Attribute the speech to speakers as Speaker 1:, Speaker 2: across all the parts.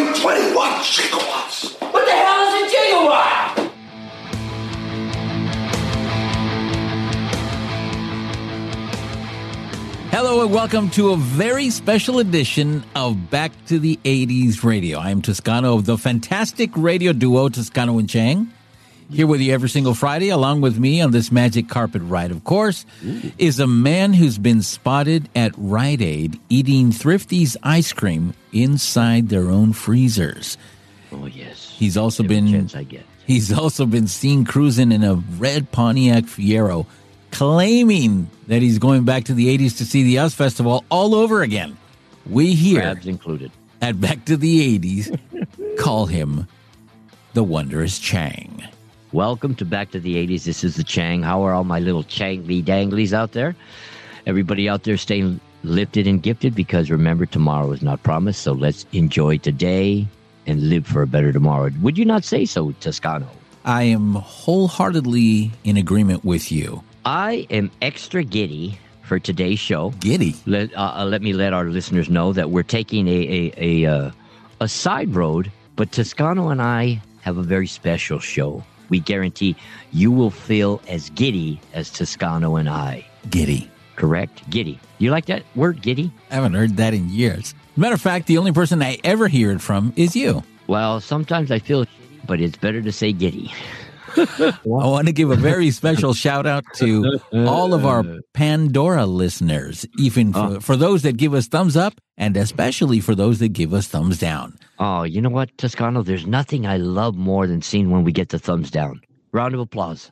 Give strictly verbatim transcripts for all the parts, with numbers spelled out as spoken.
Speaker 1: twenty-one gigawatts.
Speaker 2: What the hell is a gigawatt?
Speaker 3: Hello and welcome to a very special edition of Back to the eighties Radio. I am Toscano of the fantastic radio duo Toscano and Chang. Here with you every single Friday, along with me on this magic carpet ride, of course, Ooh. is a man who's been spotted at Rite Aid eating Thrifty's ice cream inside their own freezers.
Speaker 4: Oh, yes.
Speaker 3: He's also
Speaker 4: Every
Speaker 3: been
Speaker 4: chance I get.
Speaker 3: He's also been seen cruising in a red Pontiac Fiero, claiming that he's going back to the eighties to see the U Z Festival all over again. We here
Speaker 4: Crabs included.
Speaker 3: At Back to the eighties call him the Wondrous Chang.
Speaker 4: Welcome to Back to the eighties. This is the Chang. How are all my little Changly danglies out there? Everybody out there staying lifted and gifted, because remember, tomorrow is not promised. So let's enjoy today and live for a better tomorrow. Would you not say so, Toscano?
Speaker 3: I am wholeheartedly in agreement with you.
Speaker 4: I am extra giddy for today's show.
Speaker 3: Giddy?
Speaker 4: Let, uh, let me let our listeners know that we're taking a, a, a, uh, a side road, but Toscano and I have a very special show. We guarantee you will feel as giddy as Toscano and I.
Speaker 3: Giddy.
Speaker 4: Correct? Giddy. You like that word, giddy?
Speaker 3: I haven't heard that in years. Matter of fact, the only person I ever hear it from is you.
Speaker 4: Well, sometimes I feel shitty, but it's better to say giddy.
Speaker 3: I want to give a very special shout out to all of our Pandora listeners, even for, oh. for those that give us thumbs up, and especially for those that give us thumbs down.
Speaker 4: Oh, you know what, Toscano? There's nothing I love more than seeing when we get the thumbs down. Round of applause.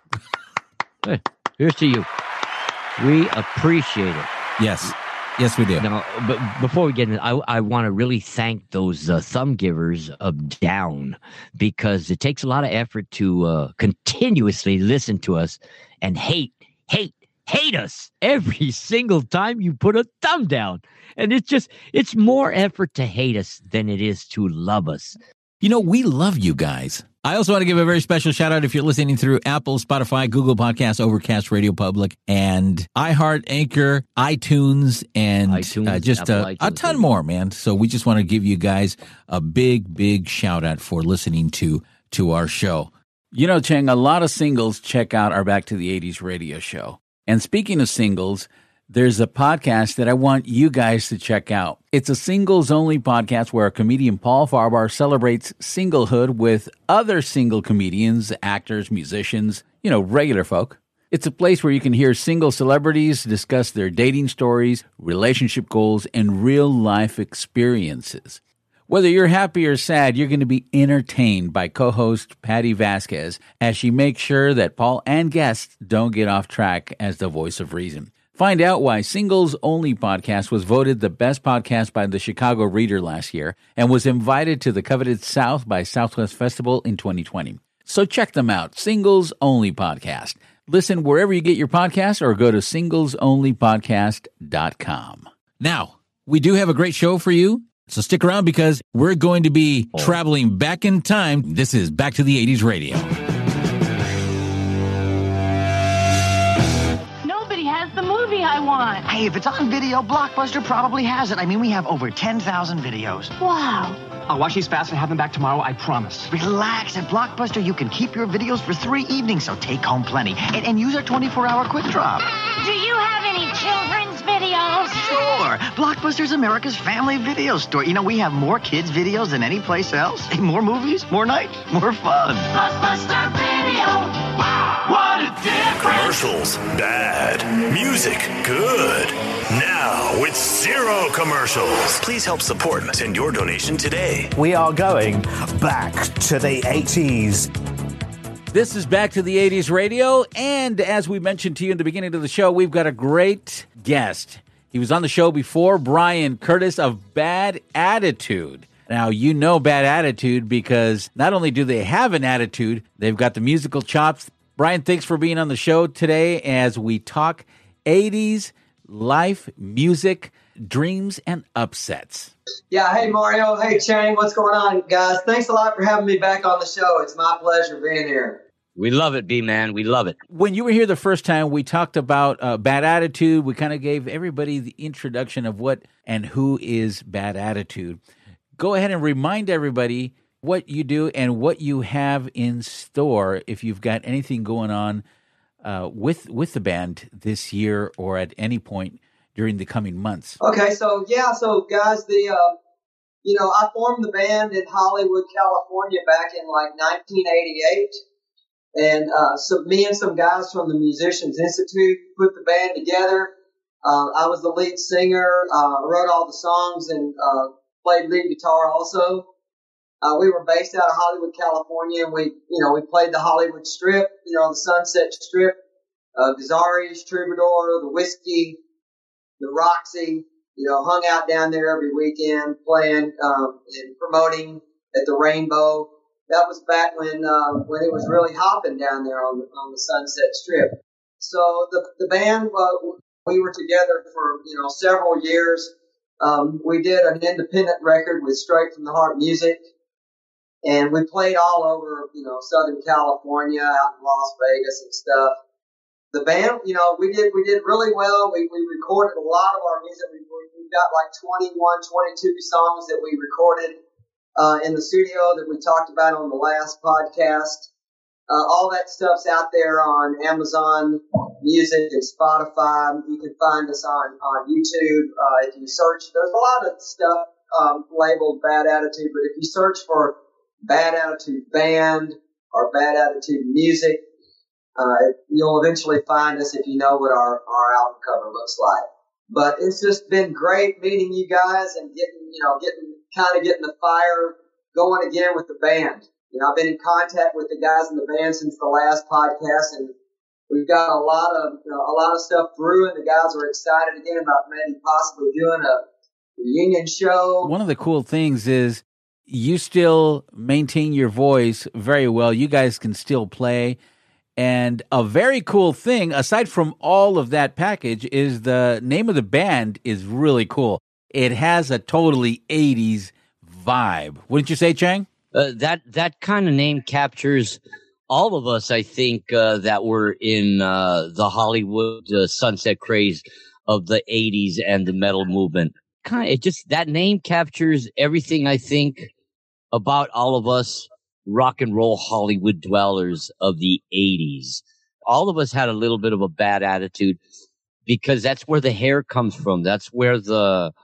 Speaker 4: Hey, here's to you. We appreciate it.
Speaker 3: Yes. Yes, we do.
Speaker 4: Now, but before we get in, I, I want to really thank those uh, thumb givers of down, because it takes a lot of effort to uh, continuously listen to us and hate, hate, hate us every single time you put a thumb down. And it's just, it's more effort to hate us than it is to love us.
Speaker 3: You know, we love you guys. I also want to give a very special shout out if you're listening through Apple, Spotify, Google Podcasts, Overcast, Radio Public, and iHeart, Anchor, iTunes, and
Speaker 4: iTunes,
Speaker 3: uh, just uh,
Speaker 4: iTunes,
Speaker 3: a ton more, man. So we just want to give you guys a big, big shout out for listening to to our show. You know, Chang, a lot of singles check out our Back to the eighties radio show. And speaking of singles, there's a podcast that I want you guys to check out. It's a singles-only podcast where comedian Paul Farbar celebrates singlehood with other single comedians, actors, musicians, you know, regular folk. It's a place where you can hear single celebrities discuss their dating stories, relationship goals, and real-life experiences. Whether you're happy or sad, you're going to be entertained by co-host Patty Vasquez as she makes sure that Paul and guests don't get off track as the voice of reason. Find out why Singles Only Podcast was voted the best podcast by the Chicago Reader last year and was invited to the coveted South by Southwest Festival in twenty twenty. So check them out, Singles Only Podcast. Listen wherever you get your podcasts or go to singles only podcast dot com. Now, we do have a great show for you, so stick around because we're going to be oh. traveling back in time. This is Back to the eighties Radio.
Speaker 5: I want.
Speaker 6: Hey, if it's on video, Blockbuster probably has it. I mean, we have over ten thousand videos.
Speaker 5: Wow.
Speaker 7: I'll watch these fast and have them back tomorrow, I promise.
Speaker 6: Relax. At Blockbuster, you can keep your videos for three evenings, so take home plenty. And, and use our twenty-four hour quick drop.
Speaker 5: Do you have any children's videos?
Speaker 6: Sure. Blockbuster's America's family video store. You know, we have more kids' videos than any place else. More movies, more nights, more fun.
Speaker 5: Blockbuster Video.
Speaker 1: Wow, what a difference. Commercials, bad. Music, good. Now with zero commercials. Please help support and send your donation today.
Speaker 8: We are going back to the eighties.
Speaker 3: This is Back to the eighties Radio, and as we mentioned to you in the beginning of the show, we've got a great guest. He was on the show before, Bryan Curtis of Bad Attitude. Now, you know Bad Attitude because not only do they have an attitude, they've got the musical chops. Bryan, thanks for being on the show today as we talk eighties life, music, dreams, and upsets.
Speaker 9: Yeah, hey, Mario. Hey, Chang. What's going on, guys? Thanks a lot for having me back on the show. It's my pleasure being here.
Speaker 4: We love it, B-Man. We love it.
Speaker 3: When you were here the first time, we talked about uh, Bad Attitude. We kind of gave everybody the introduction of what and who is Bad Attitude. go ahead and remind everybody what you do and what you have in store if you've got anything going on uh, with with the band this year or at any point during the coming months.
Speaker 9: Okay, so yeah, so guys, the uh, you know I formed the band in Hollywood, California, back in like nineteen eighty-eight, and uh, so me and some guys from the Musicians Institute put the band together. Uh, I was the lead singer, uh, wrote all the songs, and uh, played lead guitar also. Uh, we were based out of Hollywood, California, and we, you know, we played the Hollywood Strip, you know, the Sunset Strip, uh, Gazzarri's, Troubadour, the Whiskey, the Roxy, you know, hung out down there every weekend playing um, and promoting at the Rainbow. That was back when uh, when it was really hopping down there on the, on the Sunset Strip. So the the band, uh, we were together for, you know, several years. Um, we did an independent record with Straight from the Heart Music. And we played all over, you know, Southern California, out in Las Vegas and stuff. The band, you know, we did we did really well. We we recorded a lot of our music. We we got like twenty-one, twenty-two songs that we recorded uh, in the studio that we talked about on the last podcast. Uh, all that stuff's out there on Amazon Music and Spotify. You can find us on on YouTube uh, if you search. There's a lot of stuff um, labeled Bad Attitude, but if you search for Bad Attitude Band or Bad Attitude Music, uh, you'll eventually find us if you know what our, our album cover looks like. But it's just been great meeting you guys and getting, you know, getting, kind of getting the fire going again with the band. You know, I've been in contact with the guys in the band since the last podcast, and we've got a lot of, you know, a lot of stuff through, and the guys are excited again about maybe possibly doing a reunion show.
Speaker 3: One of the cool things is you still maintain your voice very well. You guys can still play. And a very cool thing, aside from all of that package, is the name of the band is really cool. It has a totally eighties vibe. Wouldn't you say, Chang?
Speaker 4: Uh, that that kind of name captures all of us, I think, uh, that were in uh, the Hollywood uh, sunset craze of the eighties and the metal movement. Kind of, it just, that name captures everything, I think, about all of us rock and roll Hollywood dwellers of the eighties. All of us had a little bit of a bad attitude because that's where the hair comes from. That's where the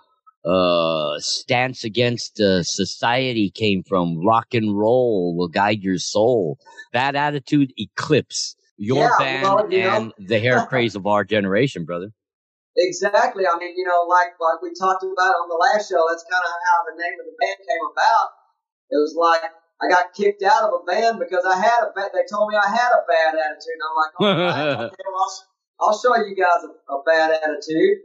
Speaker 4: uh, stance against uh, society came from. Rock and roll will guide your soul. Bad attitude eclipse your
Speaker 9: yeah,
Speaker 4: band
Speaker 9: well,
Speaker 4: and
Speaker 9: know.
Speaker 4: the hair craze of our generation, brother.
Speaker 9: Exactly. I mean, you know, like like we talked about on the last show, that's kind of how the name of the band came about. It was like I got kicked out of a band because I had a bad. They told me I had a bad attitude, and I'm like, oh, right, okay, well, I'll, I'll show you guys a, a bad attitude.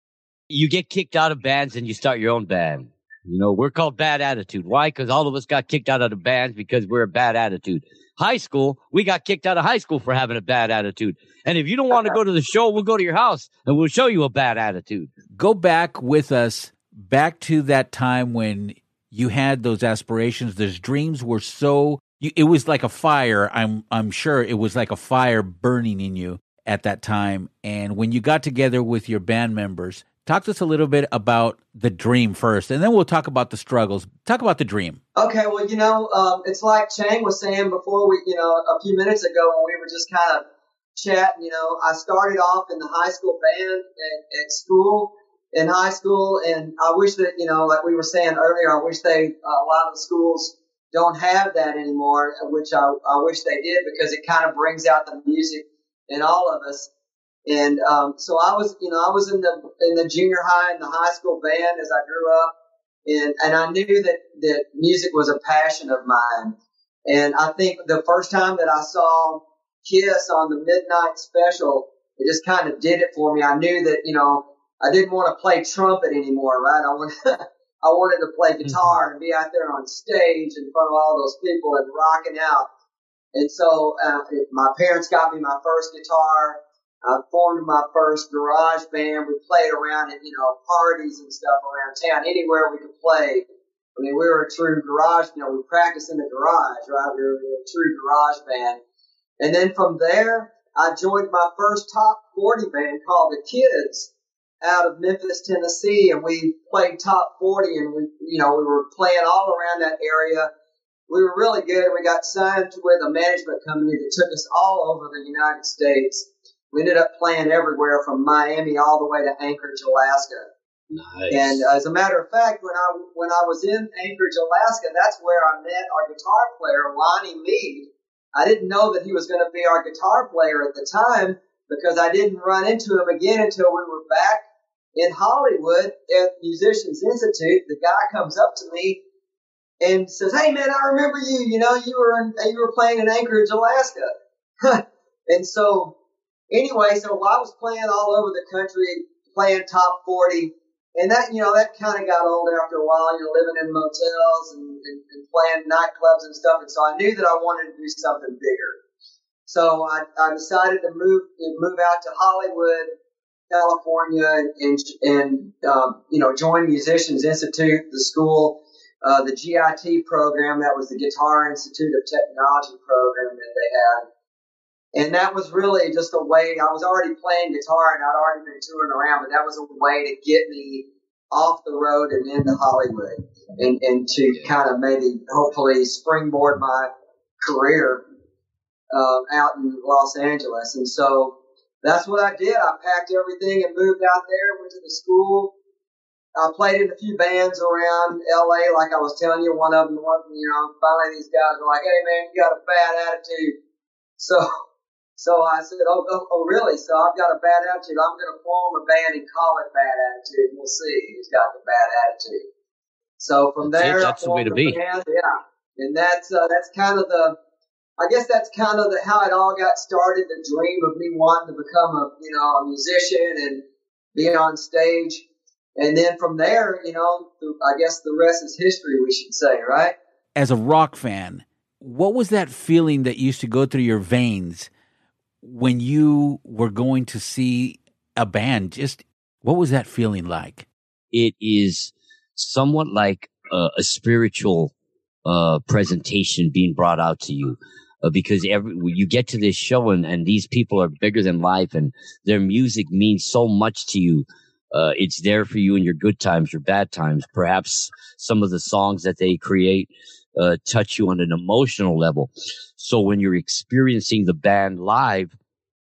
Speaker 4: You get kicked out of bands and you start your own band. You know, we're called Bad Attitude. Why? Because all of us got kicked out of the bands because we're a bad attitude. High school, we got kicked out of high school for having a bad attitude. And if you don't want to go to the show, we'll go to your house and we'll show you a bad attitude.
Speaker 3: Go back with us, back to that time when you had those aspirations. Those dreams were so, it was like a fire. I'm I'm sure it was like a fire burning in you at that time. And when you got together with your band members, talk to us a little bit about the dream first, and then we'll talk about the struggles. Talk about the dream.
Speaker 9: Okay, well, you know, um, it's like Chang was saying before, we, you know, a few minutes ago when we were just kind of chatting, you know, I started off in the high school band at, at school, in high school, and I wish that, you know, like we were saying earlier, I wish they, uh, a lot of the schools don't have that anymore, which I, I wish they did, because it kind of brings out the music in all of us. And um, so I was, you know, I was in the in the junior high and the high school band as I grew up, and and I knew that that music was a passion of mine. And I think the first time that I saw Kiss on the Midnight Special, it just kind of did it for me. I knew that, you know, I didn't want to play trumpet anymore, right? I wanted I wanted to play guitar and be out there on stage in front of all those people and rocking out. And so uh, my parents got me my first guitar. I formed my first garage band. We played around at, you know, parties and stuff around town, anywhere we could play. I mean, we were a true garage, you know, we practiced in the garage, right? We were a true garage band. And then from there, I joined my first top forty band called The Kids out of Memphis, Tennessee, and we played top forty, and we, you know, we were playing all around that area. We were really good. We got signed with a management company that took us all over the United States. We ended up playing everywhere from Miami all the way to Anchorage, Alaska.
Speaker 10: Nice.
Speaker 9: And uh, as a matter of fact, when I when I was in Anchorage, Alaska, that's where I met our guitar player, Lonnie Mead. I didn't know that he was going to be our guitar player at the time because I didn't run into him again until we were back in Hollywood at Musicians Institute. The guy comes up to me and says, "Hey man, I remember you. You know, you were in, you were playing in Anchorage, Alaska." And so, anyway, so I was playing all over the country, playing top forty. And that, you know, that kind of got old after a while, you know, living in motels and, and, and playing nightclubs and stuff. And so I knew that I wanted to do something bigger. So I, I decided to move, move out to Hollywood, California, and, and, and um, you know, join Musicians Institute, the school, uh, the G I T program. That was the Guitar Institute of Technology program that they had. And that was really just a way. I was already playing guitar and I'd already been touring around, but that was a way to get me off the road and into Hollywood and, and to kind of maybe hopefully springboard my career uh, out in Los Angeles. And so that's what I did. I packed everything and moved out there, went to the school. I played in a few bands around L A, like I was telling you. One of them, you know, finally these guys were like, "Hey man, you got a bad attitude." So So I said, oh, oh, oh, really? So I've got a bad attitude. I'm going to form a band and call it Bad Attitude, and we'll see who's got the bad attitude. So from
Speaker 10: that's
Speaker 9: there,
Speaker 10: it. That's the way to be.
Speaker 9: Band, yeah, and that's uh, that's kind of the, I guess that's kind of the, how it all got started. The dream of me wanting to become a, you know, a musician and be on stage, and then from there, you know, I guess the rest is history. We should say, right?
Speaker 3: As a rock fan, what was that feeling that used to go through your veins when you were going to see a band? Just what was that feeling like?
Speaker 4: It is somewhat like a, a spiritual uh, presentation being brought out to you, uh, because every you get to this show and, and these people are bigger than life, and their music means so much to you. Uh, it's there for you in your good times, your bad times. Perhaps some of the songs that they create uh, touch you on an emotional level. So when you're experiencing the band live,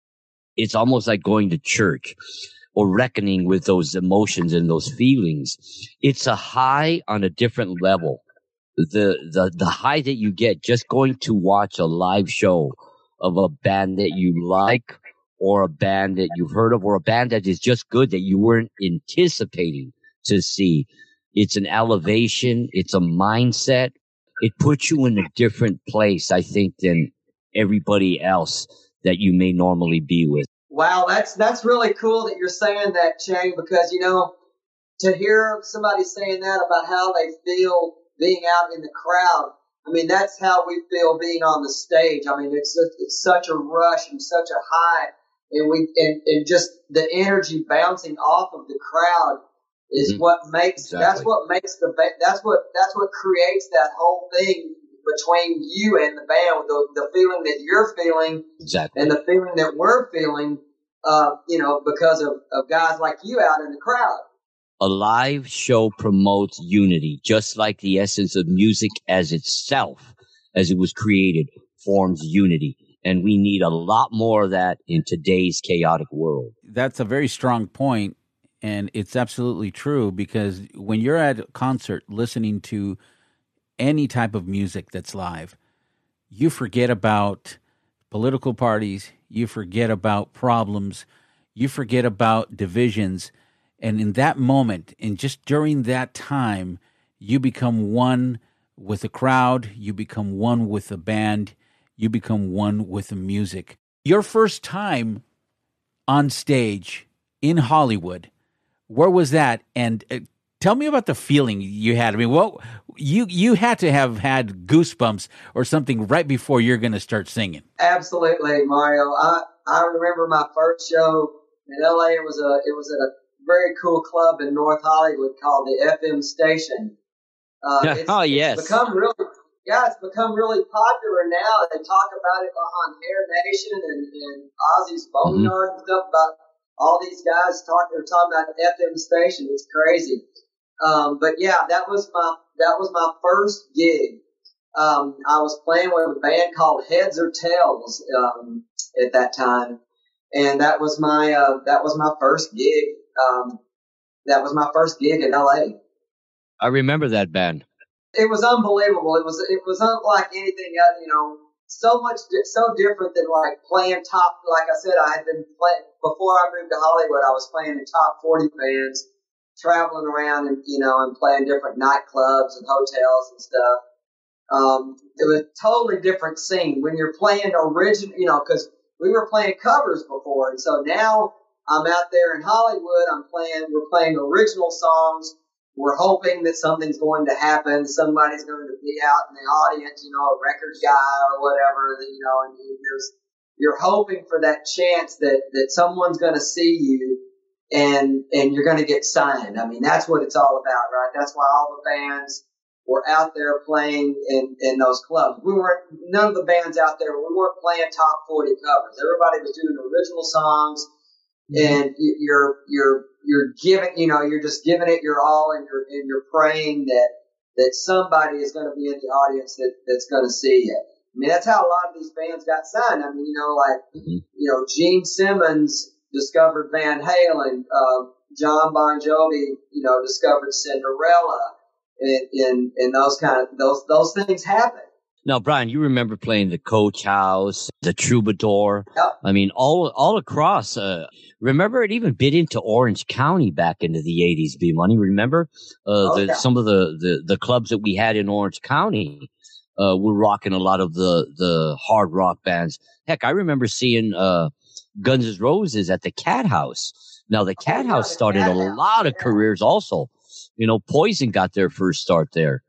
Speaker 4: it's almost like going to church or reckoning with those emotions and those feelings. It's a high on a different level. The, the, the high that you get just going to watch a live show of a band that you like, or a band that you've heard of, or a band that is just good that you weren't anticipating to see. It's an elevation. It's a mindset. It puts you in a different place, I think, than everybody else that you may normally be with.
Speaker 9: Wow, that's that's really cool that you're saying that, Chang, because, you know, to hear somebody saying that about how they feel being out in the crowd, I mean, that's how we feel being on the stage. I mean, it's a, it's such a rush and such a high, and we and, and just the energy bouncing off of the crowd is mm-hmm. what makes exactly. that's what makes the that's what that's what creates that whole thing between you and the band, the, the feeling that you're feeling
Speaker 4: exactly.
Speaker 9: and the feeling that we're feeling, uh, you know, because of, of guys like you out in the crowd.
Speaker 4: A live show promotes unity, just like the essence of music as itself, as it was created, forms unity. And we need a lot more of that in today's chaotic world.
Speaker 3: That's a very strong point, and it's absolutely true, because when you're at a concert listening to any type of music that's live, you forget about political parties, you forget about problems, you forget about divisions. And in that moment, and just during that time, you become one with the crowd, you become one with the band, you become one with the music. Your first time on stage in Hollywood, where was that? And uh, tell me about the feeling you had. I mean, what you you had to have had goosebumps or something right before you're going to start singing.
Speaker 9: Absolutely, Mario. I, I remember my first show in L A. It was a it was at a very cool club in North Hollywood called the F M Station. Uh, it's,
Speaker 4: oh yes,
Speaker 9: it's become really yeah, it's become really popular now. They talk about it on Hair Nation and, and Ozzy's Boneyard mm-hmm. and stuff about all these guys talk, they're talking about the F M station. It's crazy. Um, but yeah, that was my, that was my first gig. Um, I was playing with a band called Heads or Tails, um, at that time. And that was my, uh, that was my first gig. Um, that was my first gig in L A.
Speaker 4: I remember that band.
Speaker 9: It was unbelievable. It was, it was unlike anything else, you know, so much, so different than like playing top, like I said, I had been playing, before I moved to Hollywood, I was playing in top forty bands, traveling around and, you know, and playing different nightclubs and hotels and stuff. Um, it was a totally different scene when you're playing original, you know, cause we were playing covers before. And so now I'm out there in Hollywood, I'm playing, we're playing original songs. We're hoping that something's going to happen. Somebody's going to be out in the audience, you know, a record guy or whatever, you know, and there's, you're hoping for that chance that, that someone's going to see you and, and you're going to get signed. I mean, that's what it's all about, right? That's why all the bands were out there playing in, in those clubs. We weren't, none of the bands out there, we weren't playing top forty covers. Everybody was doing original songs, and you're, you're, you're giving, you know, you're just giving it your all, and you're, and you're praying that, that somebody is going to be in the audience that, that's going to see you. I mean, that's how a lot of these bands got signed. I mean, you know, like, mm-hmm. you know, Gene Simmons discovered Van Halen, uh, John Bon Jovi, you know, discovered Cinderella, and, and, and those kind of, those, those things happen.
Speaker 4: Now, Brian, you remember playing the Coach House, the Troubadour.
Speaker 9: Yep.
Speaker 4: I mean, all all across. Uh, remember, it even bit into Orange County back into the eighties, B-Money. Remember uh, oh, the, yeah. some of the, the, the clubs that we had in Orange County uh, were rocking a lot of the, the hard rock bands. Heck, I remember seeing uh, Guns N' Roses at the Cat House. Now, the Cat oh, House started Cat a House. lot of yeah. careers also. You know, Poison got their first start there.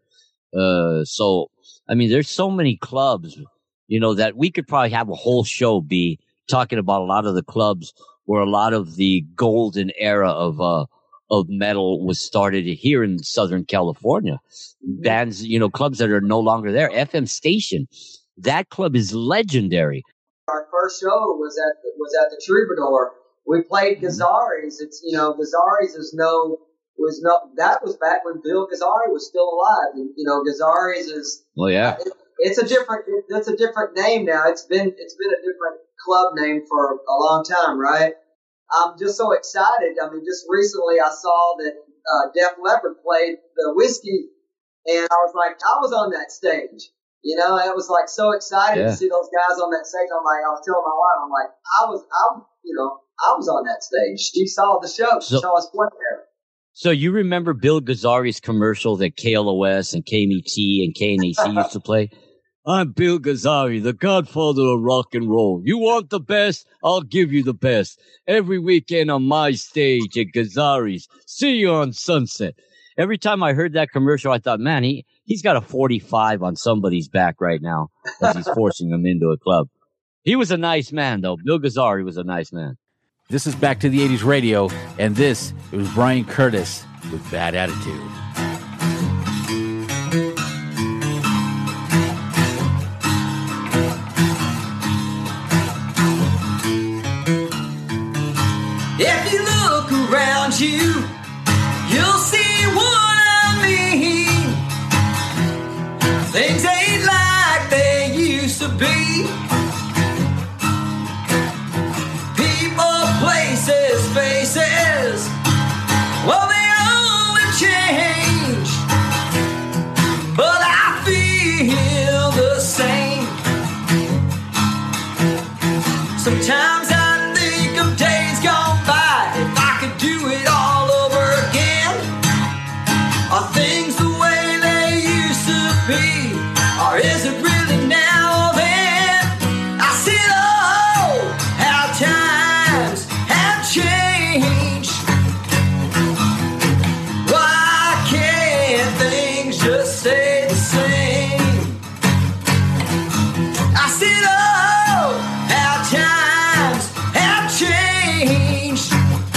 Speaker 4: Uh, so... I mean, there's so many clubs, you know, that we could probably have a whole show be talking about a lot of the clubs where a lot of the golden era of, uh, of metal was started here in Southern California. Bands, you know, clubs that are no longer there. F M Station, that club is legendary.
Speaker 9: Our first show was at the, was at the Troubadour. We played Gazzarri's. It's, you know, Gazzarri's is no... was no, that was back when Bill Gazzarri was still alive. And, you know, Gazzarri's is,
Speaker 4: well, yeah,
Speaker 9: it, it's a different, it, it's a different name now. It's been, it's been a different club name for a long time, right? I'm just so excited. I mean, just recently I saw that, uh, Def Leppard played the Whiskey, and I was like, I was on that stage. You know, I was like so excited yeah. to see those guys on that stage. I'm like, I was telling my wife, I'm like, I was, I'm, you know, I was on that stage. She saw the show. She
Speaker 4: so-
Speaker 9: saw us play there.
Speaker 4: So you remember Bill Gazzarri's commercial that K L O S and K M E T and K N A C used to play? I'm Bill Gazzarri, the godfather of rock and roll. You want the best? I'll give you the best. Every weekend on my stage at Gazzarri's. See you on Sunset. Every time I heard that commercial, I thought, man, he, he's got a forty-five on somebody's back right now as he's forcing them into a club. He was a nice man, though. Bill Gazzarri was a nice man.
Speaker 3: This is Back to the eighties Radio, and this was Brian Curtis with Bad Attitude.
Speaker 2: If you look around you, you'll see what I mean. Things ain't like they used to be. Places, faces, well, they only change, but I feel the same. Sometimes I think of days gone by. If I could do it all over again, are things the way they used to be, or is it really now or then? I see, oh, how times change. Why can't things just stay the same? I said, oh, how times have changed.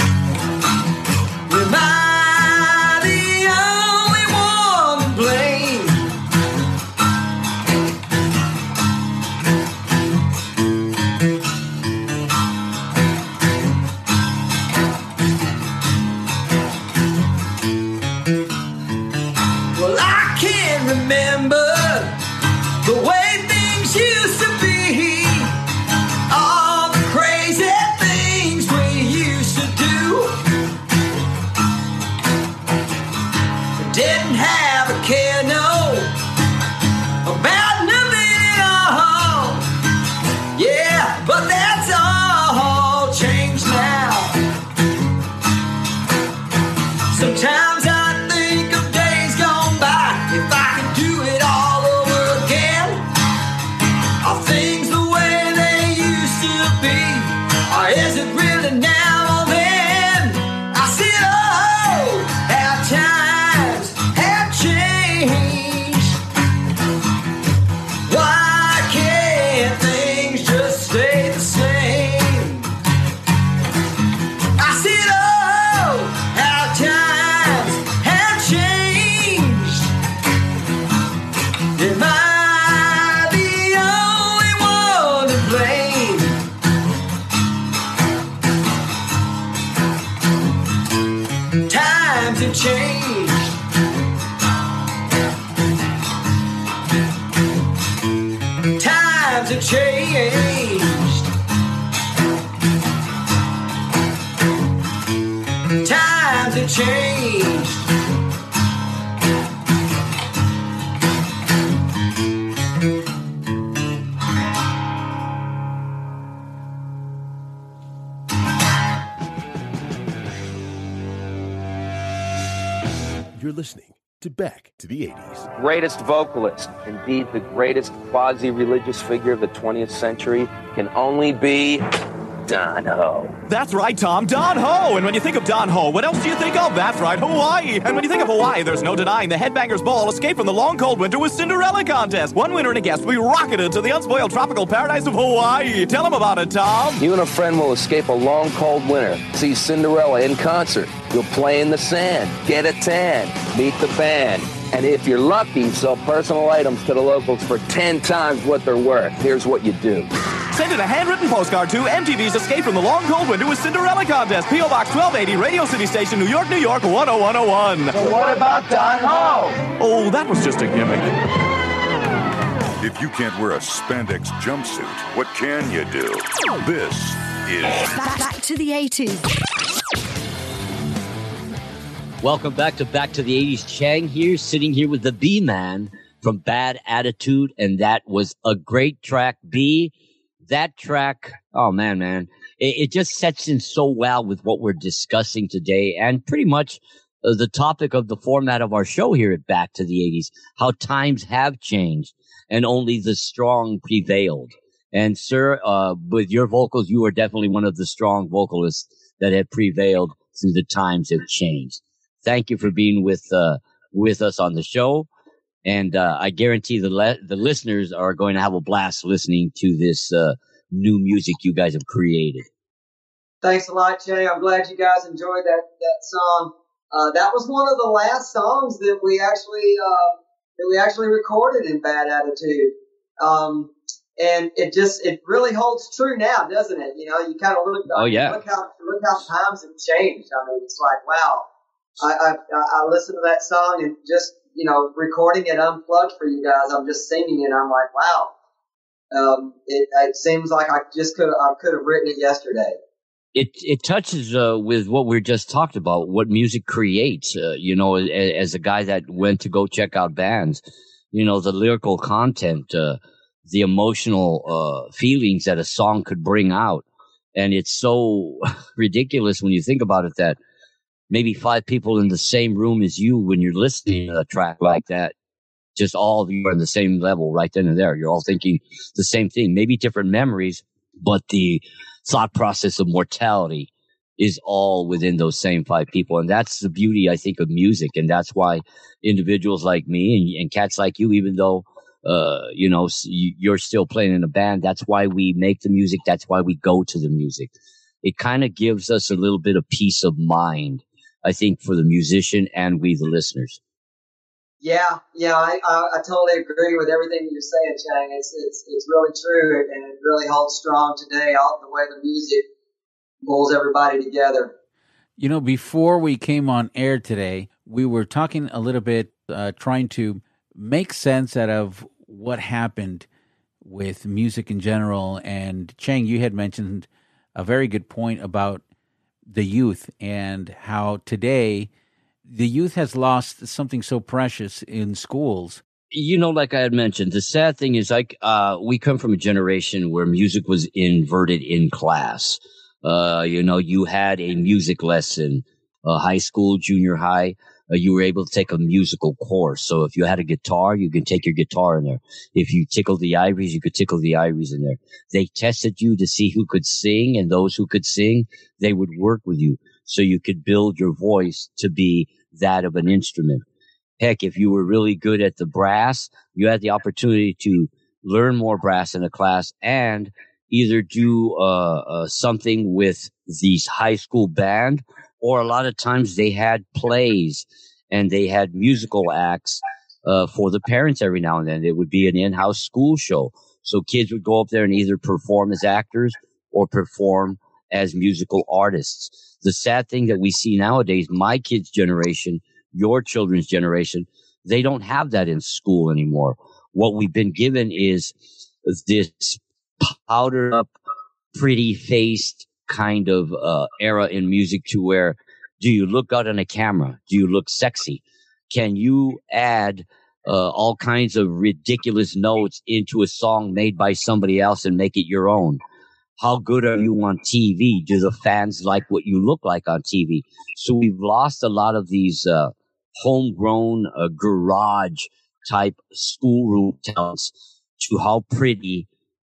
Speaker 2: Am I the only one to blame? remember the way things used to be. All the crazy things we used to do. Didn't have a care, no, about nothing at all. Yeah, but that's all changed now. Sometimes I think of days gone by. If I could do it all over again, are things the way they used to be? Or is it really now or then? I see, oh, how times have changed. Why can't things just stay the same? I see, oh, how times have changed. Am I the only one to blame? Times have changed. Times have changed. Times have changed.
Speaker 10: You're listening to Back to the eighties.
Speaker 11: Greatest vocalist, indeed the greatest quasi-religious figure of the twentieth century, can only be Don Ho.
Speaker 12: That's right, Tom. Don Ho. And when you think of Don Ho, what else do you think of? That's right, Hawaii. And when you think of Hawaii, there's no denying the Headbangers Ball escaped from the long cold winter with Cinderella contest. One winner and a guest, we rocketed to the unspoiled tropical paradise of Hawaii. Tell them about it, Tom.
Speaker 11: You and a friend will escape a long cold winter. See Cinderella in concert. You'll play in the sand, get a tan, meet the band. And if you're lucky, sell personal items to the locals for ten times what they're worth. Here's what you do.
Speaker 12: Send in a handwritten postcard to M T V's Escape from the Long Cold Winter with Cinderella Contest. P O Box twelve eighty, Radio City Station, New York, New York, one oh one oh one.
Speaker 11: So what about Don Ho?
Speaker 12: Oh, that was just a gimmick.
Speaker 13: If you can't wear a spandex jumpsuit, what can you do? This is...
Speaker 14: Back, back to the eighties.
Speaker 4: Welcome back to Back to the eighties. Chang here, sitting here with the B-Man from Bad Attitude, and that was a great track. B, that track, oh man, man, it, it just sets in so well with what we're discussing today, and pretty much uh, the topic of the format of our show here at Back to the eighties, how times have changed, and only the strong prevailed. And sir, uh, with your vocals, you are definitely one of the strong vocalists that have prevailed through the times have changed. Thank you for being with uh, with us on the show, and uh, I guarantee the le- the listeners are going to have a blast listening to this uh, new music you guys have created.
Speaker 9: Thanks a lot, Jay. I'm glad you guys enjoyed that that song. Uh, that was one of the last songs that we actually uh, that we actually recorded in Bad Attitude, um, and it just it really holds true now, doesn't it? You know, you kind of look.
Speaker 4: Oh yeah.
Speaker 9: Look how look how times have changed. I mean, it's like wow. I, I I listened to that song and just, you know, recording it unplugged for you guys. I'm just singing it. I'm like, wow. Um, it, it seems like I just could I could have written it yesterday.
Speaker 4: It it touches uh, with what we just talked about, what music creates. Uh, you know, as, as a guy that went to go check out bands, you know, the lyrical content, uh, the emotional uh, feelings that a song could bring out, and it's so ridiculous when you think about it that maybe five people in the same room as you when you're listening to a track like that, just all of you are on the same level right then and there. You're all thinking the same thing, maybe different memories, but the thought process of mortality is all within those same five people. And that's the beauty, I think, of music. And that's why individuals like me and, and cats like you, even though, uh, you know, you're still playing in a band, that's why we make the music. That's why we go to the music. It kind of gives us a little bit of peace of mind, I think, for the musician and we, the listeners.
Speaker 9: Yeah, yeah, I, I, I totally agree with everything you're saying, Chang. It's it's it's really true, and it really holds strong today. All the way the music pulls everybody together.
Speaker 3: You know, before we came on air today, we were talking a little bit, uh, trying to make sense out of what happened with music in general. And Chang, you had mentioned a very good point about the youth and how today the youth has lost something so precious in schools.
Speaker 4: You know, like I had mentioned, the sad thing is, like, uh, we come from a generation where music was inverted in class. Uh, you know, you had a music lesson, uh, high school, junior high. Uh, you were able to take a musical course. So if you had a guitar, you can take your guitar in there. If you tickled the ivories, you could tickle the ivories in there. They tested you to see who could sing, and those who could sing, they would work with you so you could build your voice to be that of an instrument. Heck, if you were really good at the brass, you had the opportunity to learn more brass in a class and either do uh, uh, something with these high school band, or a lot of times they had plays and they had musical acts uh, for the parents every now and then. It would be an in-house school show. So kids would go up there and either perform as actors or perform as musical artists. The sad thing that we see nowadays, my kids' generation, your children's generation, they don't have that in school anymore. What we've been given is this powdered up, pretty faced kind of uh, era in music, to where, do you look good on a camera? Do you look sexy? Can you add uh, all kinds of ridiculous notes into a song made by somebody else and make it your own? How good are you on T V? Do the fans like what you look like on T V? So we've lost a lot of these uh, homegrown uh, garage type schoolroom talents to how pretty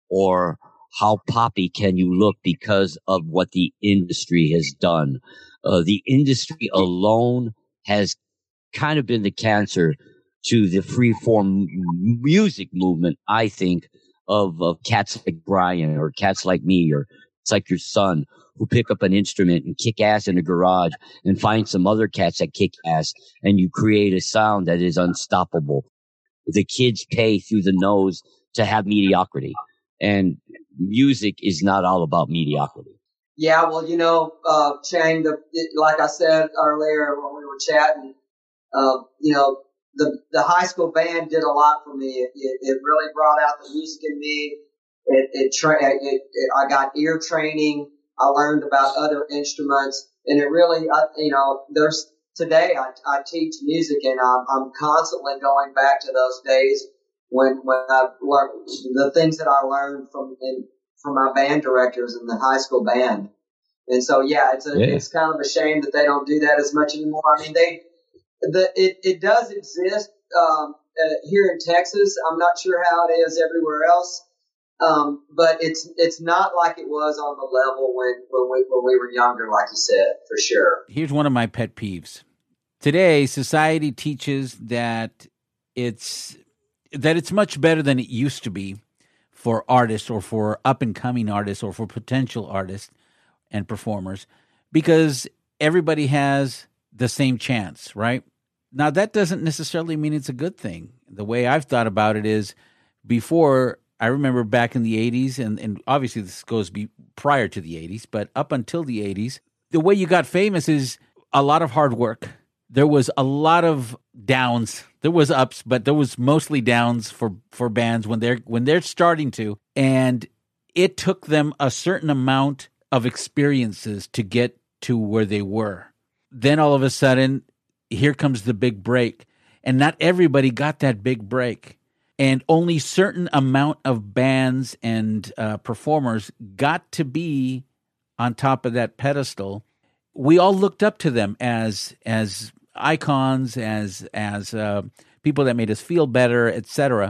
Speaker 4: or how poppy can you look because of what the industry has done. Uh, the industry alone has kind of been the cancer to the freeform music movement, I think, of, of cats like Brian or cats like me or it's like your son, who pick up an instrument and kick ass in a garage and find some other cats that kick ass, and you create a sound that is unstoppable. The kids pay through the nose to have mediocrity, and music is not all about mediocrity.
Speaker 9: Yeah, well, you know, uh, Chang, the, it, like I said earlier when we were chatting, uh, you know, the the high school band did a lot for me. It, it, it really brought out the music in me. It, it, tra- it, it I got ear training. I learned about other instruments, and it really, I, you know, there's today I, I teach music, and I'm, I'm constantly going back to those days when when I learned the things that I learned from in, from my band directors in the high school band. And so, yeah, it's a, yeah. it's kind of a shame that they don't do that as much anymore. I mean, they the it, it does exist um, uh, here in Texas. I'm not sure how it is everywhere else. Um, but it's it's not like it was on the level when when we when we were younger, like you said, for sure.
Speaker 3: Here's one of my pet peeves. Today, society teaches that it's that it's much better than it used to be for artists or for up and coming artists or for potential artists and performers, because everybody has the same chance, right? Now, that doesn't necessarily mean it's a good thing. The way I've thought about it is, before, I remember back in the eighties, and, and obviously this goes be prior to the eighties, but up until the eighties, the way you got famous is a lot of hard work. There was a lot of downs. There was ups, but there was mostly downs for, for bands when they're when they're starting to. And it took them a certain amount of experiences to get to where they were. Then all of a sudden, here comes the big break. And not everybody got that big break. And only certain amount of bands and uh, performers got to be on top of that pedestal. We all looked up to them as as icons, as as uh, people that made us feel better, et cetera.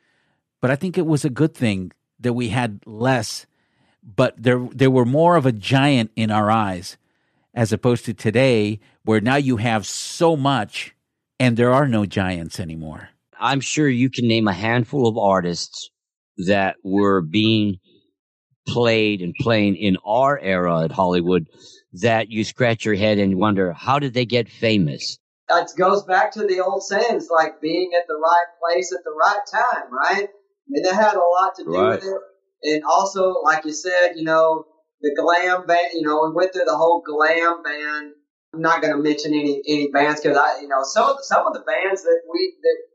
Speaker 3: But I think it was a good thing that we had less, but there there were more of a giant in our eyes, as opposed to today, where now you have so much and there are no giants anymore.
Speaker 4: I'm sure you can name a handful of artists that were being played and playing in our era at Hollywood that you scratch your head and wonder, how did they get famous?
Speaker 9: It goes back to the old saying, it's like being at the right place at the right time, right? I mean, that had a lot to do
Speaker 4: right.
Speaker 9: with it. And also, like you said, you know, the glam band, you know, we went through the whole glam band. I'm not going to mention any, any bands because I, you know, some of the, some of the bands that we, that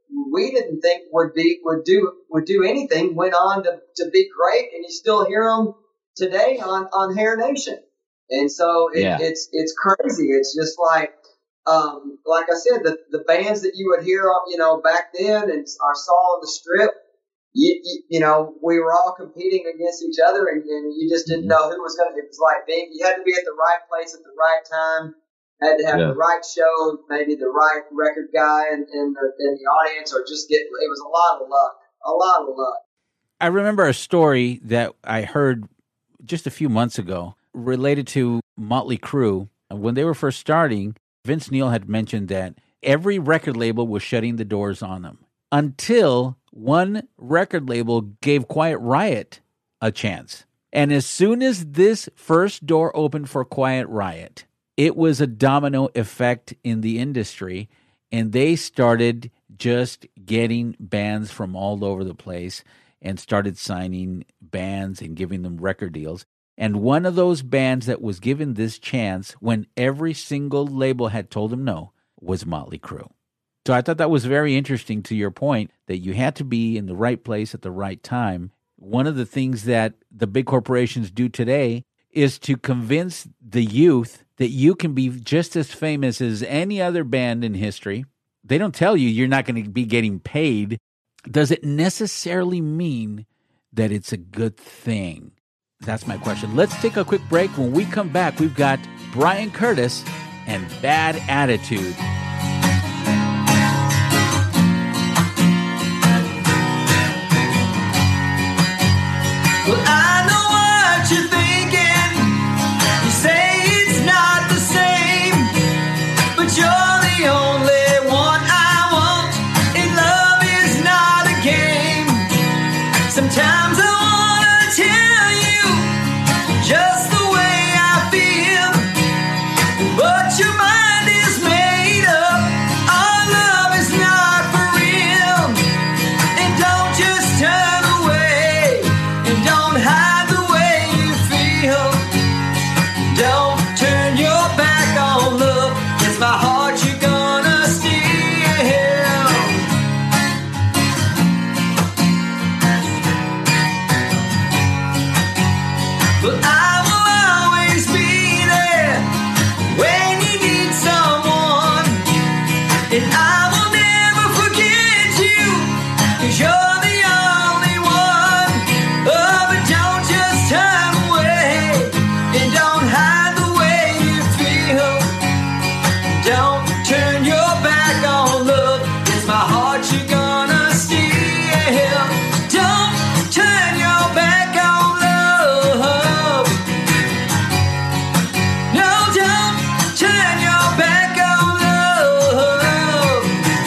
Speaker 9: we didn't think would be would do would do anything went on to, to be great, and you still hear them today on, on Hair Nation. And so it,
Speaker 4: Yeah.
Speaker 9: it's it's crazy. It's just like um, like I said, the the bands that you would hear, you know, back then and I saw on the Strip. You, you, you know, we were all competing against each other, and, and you just didn't know who was going to. It was like being, you had to be at the right place at the right time, had to have
Speaker 4: Yeah.
Speaker 9: the right show, maybe the right record guy and and the, and the audience, or just get. It was a lot of luck, a lot of luck.
Speaker 3: I remember a story that I heard just a few months ago related to Motley Crue. When they were first starting, Vince Neil had mentioned that every record label was shutting the doors on them until one record label gave Quiet Riot a chance. And as soon as this first door opened for Quiet Riot, it was a domino effect in the industry, and they started just getting bands from all over the place and started signing bands and giving them record deals. And one of those bands that was given this chance when every single label had told them no was Motley Crue. So I thought that was very interesting to your point that you had to be in the right place at the right time. One of the things that the big corporations do today is to convince the youth that you can be just as famous as any other band in history. They don't tell you you're not going to be getting paid. Does it necessarily mean that it's a good thing? That's my question. Let's take a quick break. When we come back, we've got Bryan Curtis and Bad Attitude.
Speaker 2: Well, I know what you're thinking. You say it's not the same, but you're the only one I want. And love is not a game. Sometimes I wanna tell you just the way I feel, but your mind is made up. Our love is not for real. And don't just turn away. And don't hide the way you feel. Don't turn your back on love. It's my heart you're gonna steal. But I will always be there when you need someone. And I will never forget you, 'cause you're the only one. Oh, but don't just turn away, and don't hide the way you feel. Don't turn your back on love. It's my heart you're gonna steal. Don't turn your back on love. No, don't turn your back on love.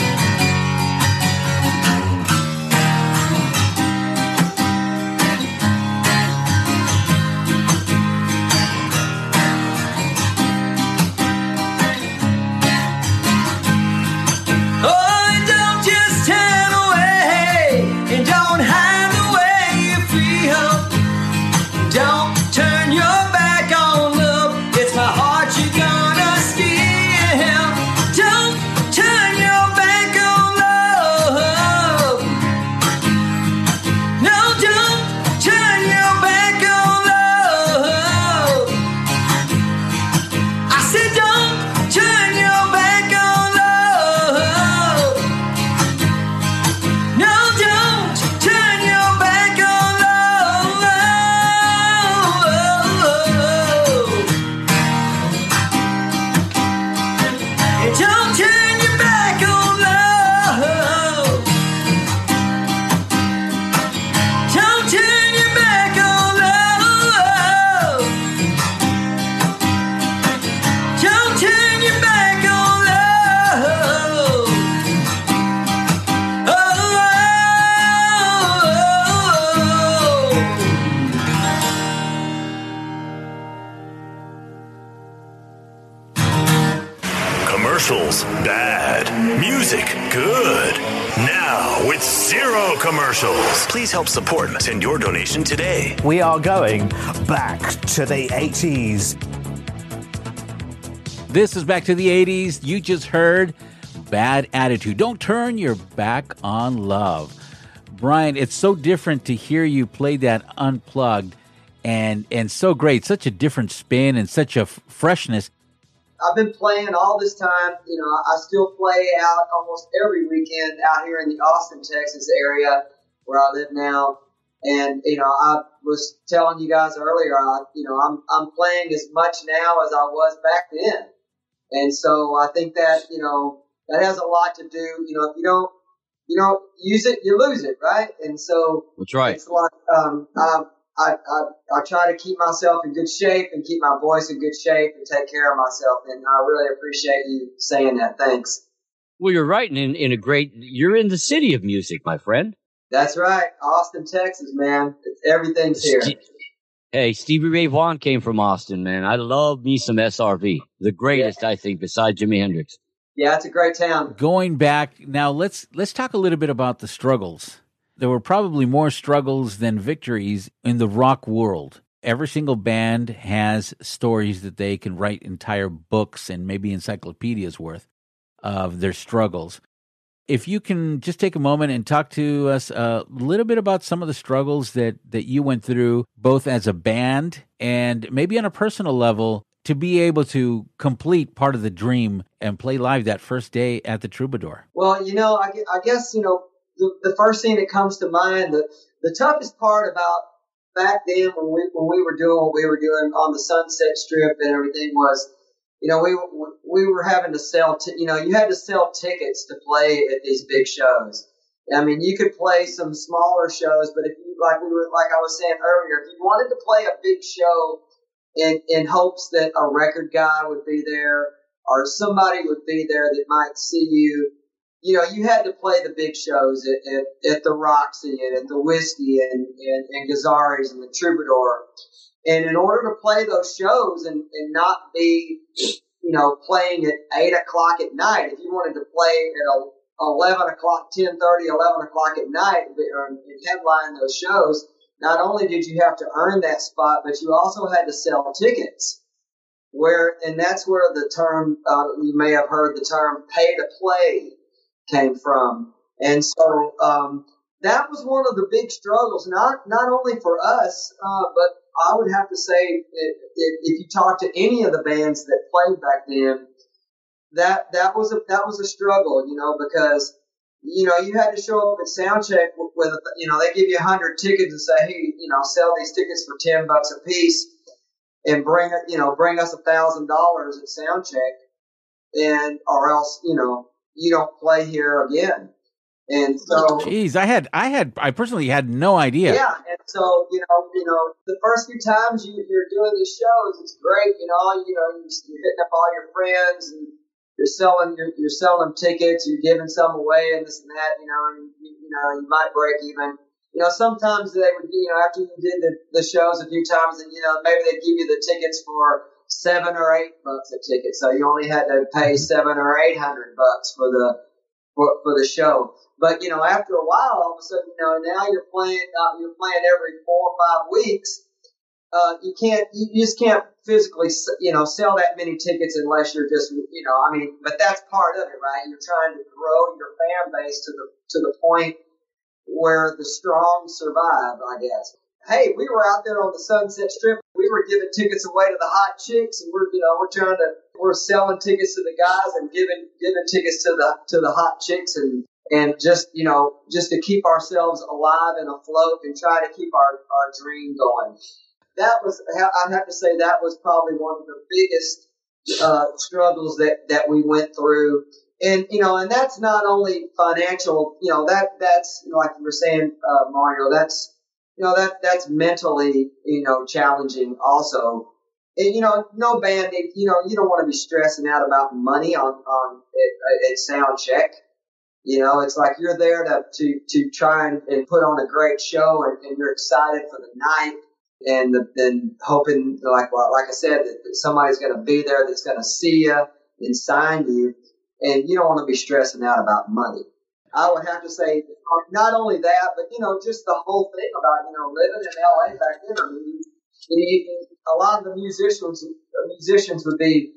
Speaker 2: Oh, and don't just turn away, and don't hide the way you feel. Don't turn your back on love. It's my heart you're gonna steal. Don't turn your back on love. No, don't turn your back on love. I said don't turn your back on love. No, don't turn your back on love. And don't turn your back on love. Don't turn your back on love. Don't turn your back on love. Oh,
Speaker 1: Commercials, bad. Music, good. Now with zero commercials. Please help support and send your donation today.
Speaker 8: We are going back to the eighties.
Speaker 3: This is Back to the eighties. You just heard Bad Attitude. Don't turn your back on love. Brian, it's so different to hear you play that unplugged, and and so great. Such a different spin and such a f- freshness.
Speaker 9: I've been playing all this time. You know, I still play out almost every weekend out here in the Austin, Texas area where I live now. And, you know, I was telling you guys earlier, I, you know, I'm, I'm playing as much now as I was back then. And so I think that, you know, that has a lot to do. You know, if you don't, you don't use it, you lose it, right? And so
Speaker 4: that's right.
Speaker 9: It's like, um, I, I, I, I try to keep myself in good shape and keep my voice in good shape and take care of myself. And I really appreciate you saying that. Thanks.
Speaker 4: Well, you're right. And in, in a great, you're in the city of music, my friend.
Speaker 9: That's right. Austin, Texas, man. It's, everything's here.
Speaker 4: St- hey, Stevie Ray Vaughan came from Austin, man. I love me some S R V. The greatest, yeah. I think, besides Jimi Hendrix.
Speaker 9: Yeah, it's a great town.
Speaker 3: Going back, now let's let's talk a little bit about the struggles. There were probably more struggles than victories in the rock world. Every single band has stories that they can write entire books and maybe encyclopedias worth of their struggles. If you can just take a moment and talk to us a little bit about some of the struggles that, that you went through, both as a band and maybe on a personal level, to be able to complete part of the dream and play live that first day at the Troubadour.
Speaker 9: Well, you know, I, I guess, you know, the, the first thing that comes to mind, the, the toughest part about back then when we, when we were doing what we were doing on the Sunset Strip and everything was, you know, we we were having to sell, t- you know, you had to sell tickets to play at these big shows. I mean, you could play some smaller shows, but if you, like we were, like I was saying earlier, if you wanted to play a big show in, in hopes that a record guy would be there or somebody would be there that might see you, you know, you had to play the big shows at, at, at the Roxy and at the Whiskey and, and, and Gazzarri's and the Troubadour. And in order to play those shows and, and not be, you know, playing at eight o'clock at night, if you wanted to play at eleven o'clock, ten thirty, eleven o'clock at night and headline those shows, not only did you have to earn that spot, but you also had to sell tickets. Where, and that's where the term, uh, you may have heard the term pay to play came from. And so, um, that was one of the big struggles, not, not only for us, uh, but I would have to say, if, if you talk to any of the bands that played back then, that that was a that was a struggle, you know, because you know you had to show up at soundcheck with, with you know they give you a hundred tickets and say, hey, you know, sell these tickets for ten bucks a piece, and bring it, you know, bring us a thousand dollars at soundcheck, and or else you know you don't play here again. And so,
Speaker 3: geez, I had, I had, I personally had no idea.
Speaker 9: Yeah, and so you know, you know, the first few times you, you're doing these shows, it's great. You know, you know, you're hitting up all your friends, and you're selling, you're, you're selling tickets, you're giving some away, and this and that. You know, and you, you know, you might break even. You know, sometimes they would, you know, after you did the, the shows a few times, and you know, maybe they'd give you the tickets for seven or eight bucks a ticket, so you only had to pay seven or eight hundred bucks for the for, for the show. But, you know, after a while, all of a sudden, you know, now you're playing, uh, you're playing every four or five weeks. Uh, you can't, you just can't physically, you know, sell that many tickets unless you're just, you know, I mean, but that's part of it, right? You're trying to grow your fan base to the, to the point where the strong survive, I guess. Hey, we were out there on the Sunset Strip. We were giving tickets away to the hot chicks, and we're, you know, we're trying to, we're selling tickets to the guys and giving, giving tickets to the, to the hot chicks and, And just, you know, just to keep ourselves alive and afloat and try to keep our, our dream going. That was, I'd have to say that was probably one of the biggest uh, struggles that, that we went through. And, you know, and that's not only financial, you know, that, that's, like you were saying, uh, Mario, that's, you know, that, that's mentally, you know, challenging also. And, you know, no band, you know, you don't want to be stressing out about money on, on, at, at sound check. You know, it's like you're there to to, to try and, and put on a great show, and, and you're excited for the night, and the, and hoping, like well, like I said, that, that somebody's going to be there that's going to see you and sign you, and you don't want to be stressing out about money. I would have to say, not only that, but you know, just the whole thing about you know living in L A back then. I mean, you, you, a lot of the musicians musicians would be,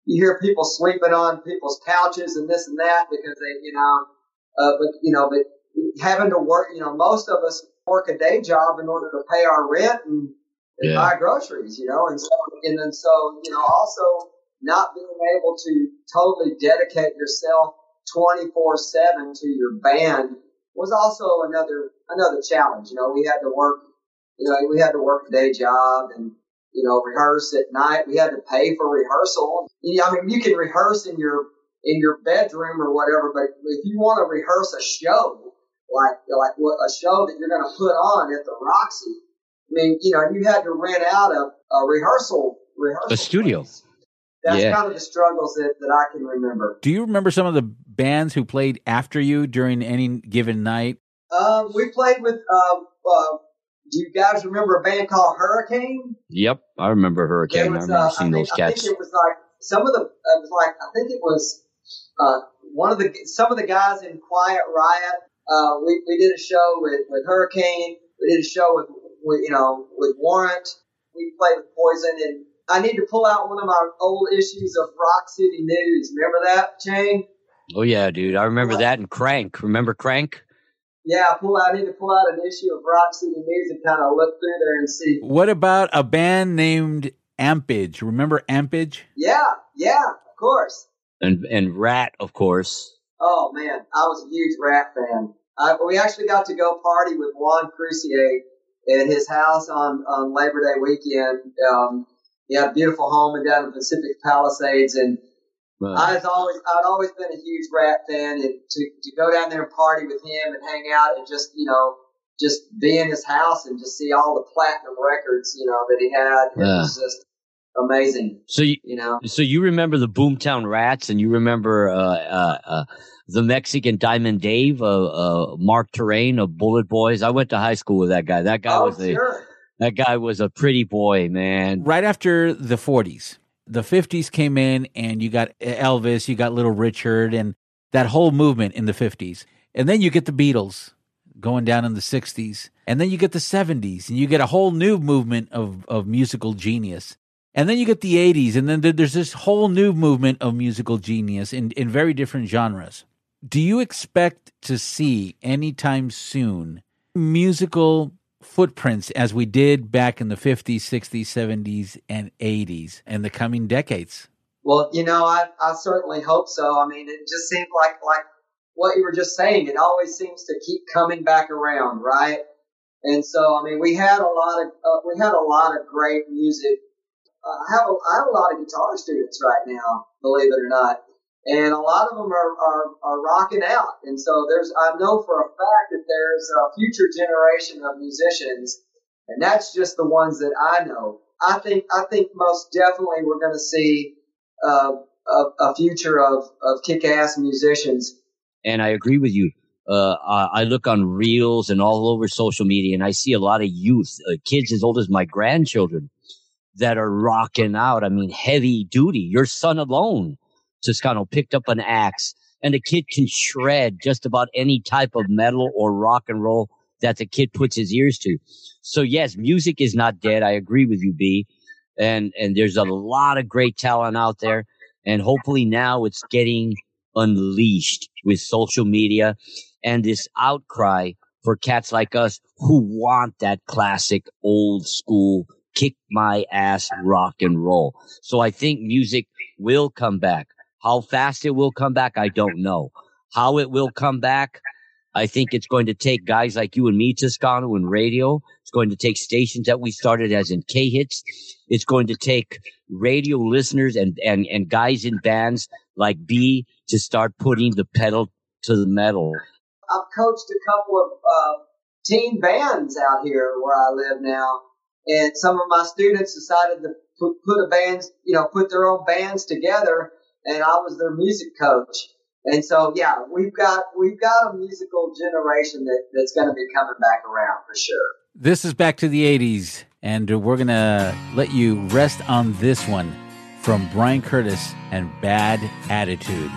Speaker 9: you hear people sleeping on people's couches and this and that because they, you know, uh, but you know, but having to work, you know, most of us work a day job in order to pay our rent and, and
Speaker 4: Yeah.
Speaker 9: buy groceries, you know, and so and then so you know also not being able to totally dedicate yourself twenty-four seven to your band was also another another challenge. You know, we had to work, you know, we had to work a day job and, you know, rehearse at night. We had to pay for rehearsal. You know, I mean, you can rehearse in your in your bedroom or whatever, but if you want to rehearse a show, like like what a show that you're going to put on at the Roxy, I mean, you know, you had to rent out a, a rehearsal rehearsal
Speaker 4: A studio.
Speaker 9: place. That's
Speaker 4: Yeah.
Speaker 9: kind of the struggles that, that I can remember.
Speaker 3: Do you remember some of the bands who played after you during any given night?
Speaker 9: Um, we played with. Um, uh, do you guys remember a band called Hurricane?
Speaker 4: Yep, I remember Hurricane.
Speaker 9: There
Speaker 4: I
Speaker 9: was,
Speaker 4: remember
Speaker 9: uh,
Speaker 4: seeing
Speaker 9: I think,
Speaker 4: those cats.
Speaker 9: I think it was like some of the. It was like I think it was uh, one of the some of the guys in Quiet Riot. Uh, we we did a show with, with Hurricane. We did a show with, with you know with Warrant. We played with Poison, and I need to pull out one of my old issues of Rock City News. Remember that, Chang?
Speaker 4: Oh yeah, dude, I remember that and Crank. Remember Crank?
Speaker 9: Yeah, pull out. I need to pull out an issue of Rock City News and kind of look through there and see.
Speaker 3: What about a band named Ampage? Remember Ampage?
Speaker 9: Yeah, yeah, of course.
Speaker 4: And and Rat, of course.
Speaker 9: Oh man, I was a huge Rat fan. I, we actually got to go party with Juan Crucier at his house on, on Labor Day weekend. Um, he had a beautiful home in down in Pacific Palisades, and
Speaker 4: Wow.
Speaker 9: I was always I'd always been a huge Rat fan, and to to go down there and party with him and hang out and just you know just be in his house and just see all the platinum records you know that he had. It
Speaker 4: Yeah.
Speaker 9: was just amazing.
Speaker 4: So you,
Speaker 9: you know,
Speaker 4: so you remember the Boomtown Rats, and you remember uh, uh, uh, the Mexican Diamond Dave, uh, uh, Mark Terrain of Bullet Boys. I went to high school with that guy. That guy
Speaker 9: oh
Speaker 4: was a
Speaker 9: sure.
Speaker 4: that guy was a pretty boy, man.
Speaker 3: Right after the forties, the fifties came in, and you got Elvis, you got Little Richard, and that whole movement in the fifties. And then you get the Beatles going down in the sixties. And then you get the seventies, and you get a whole new movement of, of musical genius. And then you get the eighties, and then there's this whole new movement of musical genius in, in very different genres. Do you expect to see anytime soon musical footprints as we did back in the fifties, sixties, seventies, and eighties in the coming decades?
Speaker 9: Well, you know, I, I certainly hope so. I mean, it just seems like like what you were just saying. It always seems to keep coming back around, right? And so, I mean, we had a lot of uh, we had a lot of great music. Uh, I have a, I have a lot of guitar students right now, believe it or not, and a lot of them are, are, are rocking out. And so there's I know for a fact that there's a future generation of musicians, and that's just the ones that I know. I think I think most definitely we're going to see uh, a, a future of, of kick-ass musicians.
Speaker 4: And I agree with you. Uh, I I look on Reels and all over social media, and I see a lot of youth, uh, kids as old as my grandchildren, that are rocking out. I mean, heavy duty. Your son alone, Toscano, picked up an axe, and the kid can shred just about any type of metal or rock and roll that the kid puts his ears to. So yes, music is not dead. I agree with you, B. And and there's a lot of great talent out there, and hopefully now it's getting unleashed with social media and this outcry for cats like us who want that classic old school kick my ass rock and roll. So I think music will come back. How fast it will come back, I don't know. How it will come back, I think it's going to take guys like you and me, Toscano, in radio. It's going to take stations that we started as in K-Hits. It's going to take radio listeners and, and, and guys in bands like B to start putting the pedal to the metal.
Speaker 9: I've coached a couple of uh, teen bands out here where I live now, and some of my students decided to put, put a band, you know, put their own bands together, and I was their music coach. And so, yeah, we've got we've got a musical generation that, that's going to be coming back around for sure.
Speaker 3: This is Back to the eighties, and we're going to let you rest on this one from Brian Curtis and Bad Attitude.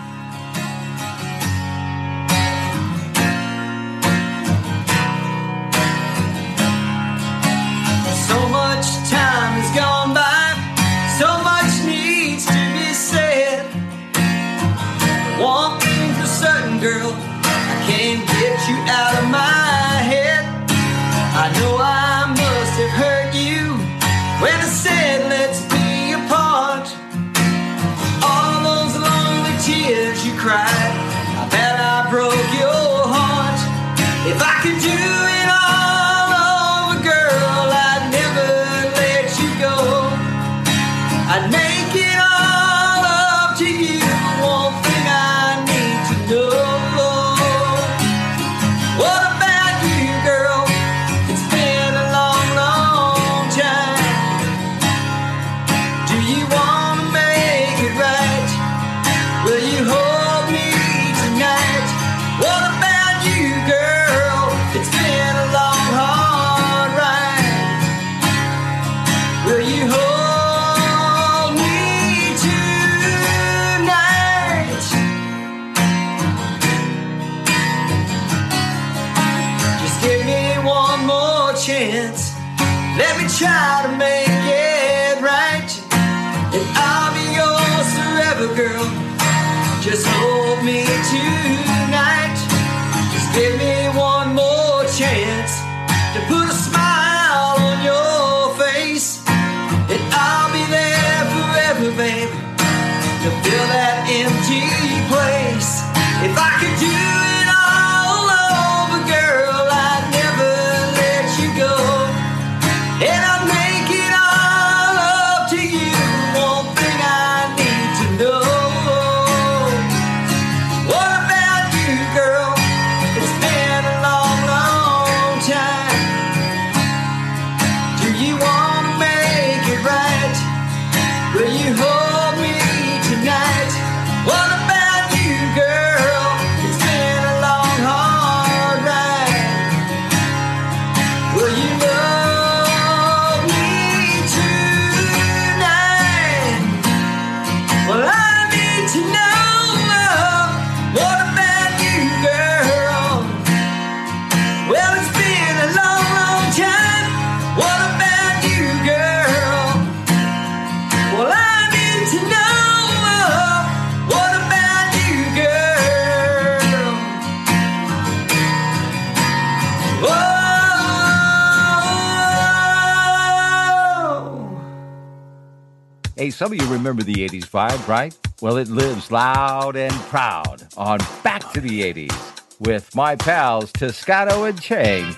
Speaker 2: So much time has gone by, so much needs to be said. chance. Let me try to make it right. And I'll be yours forever, girl. Just hold me tonight. Just give me one more chance to put a smile on your face. And I'll be there forever, baby, to fill that empty place. If I could do it all over, girl, I'd never let you go. And I'd make it all up to you. One thing I need to know. What about you, girl? It's been a long, long time. Do you want to make it right? Will you hold me tonight? What about you, girl? It's been a long, hard ride. Will you love me tonight? Well, I need to know. What about you, girl? Well, it's been a long, long time. What about you, girl? Well, I need to know. What about you, girl? Whoa.
Speaker 3: Hey, some of you remember the eighties vibe, right? Well, it lives loud and proud on Back to the eighties with my pals Toscano and Chang.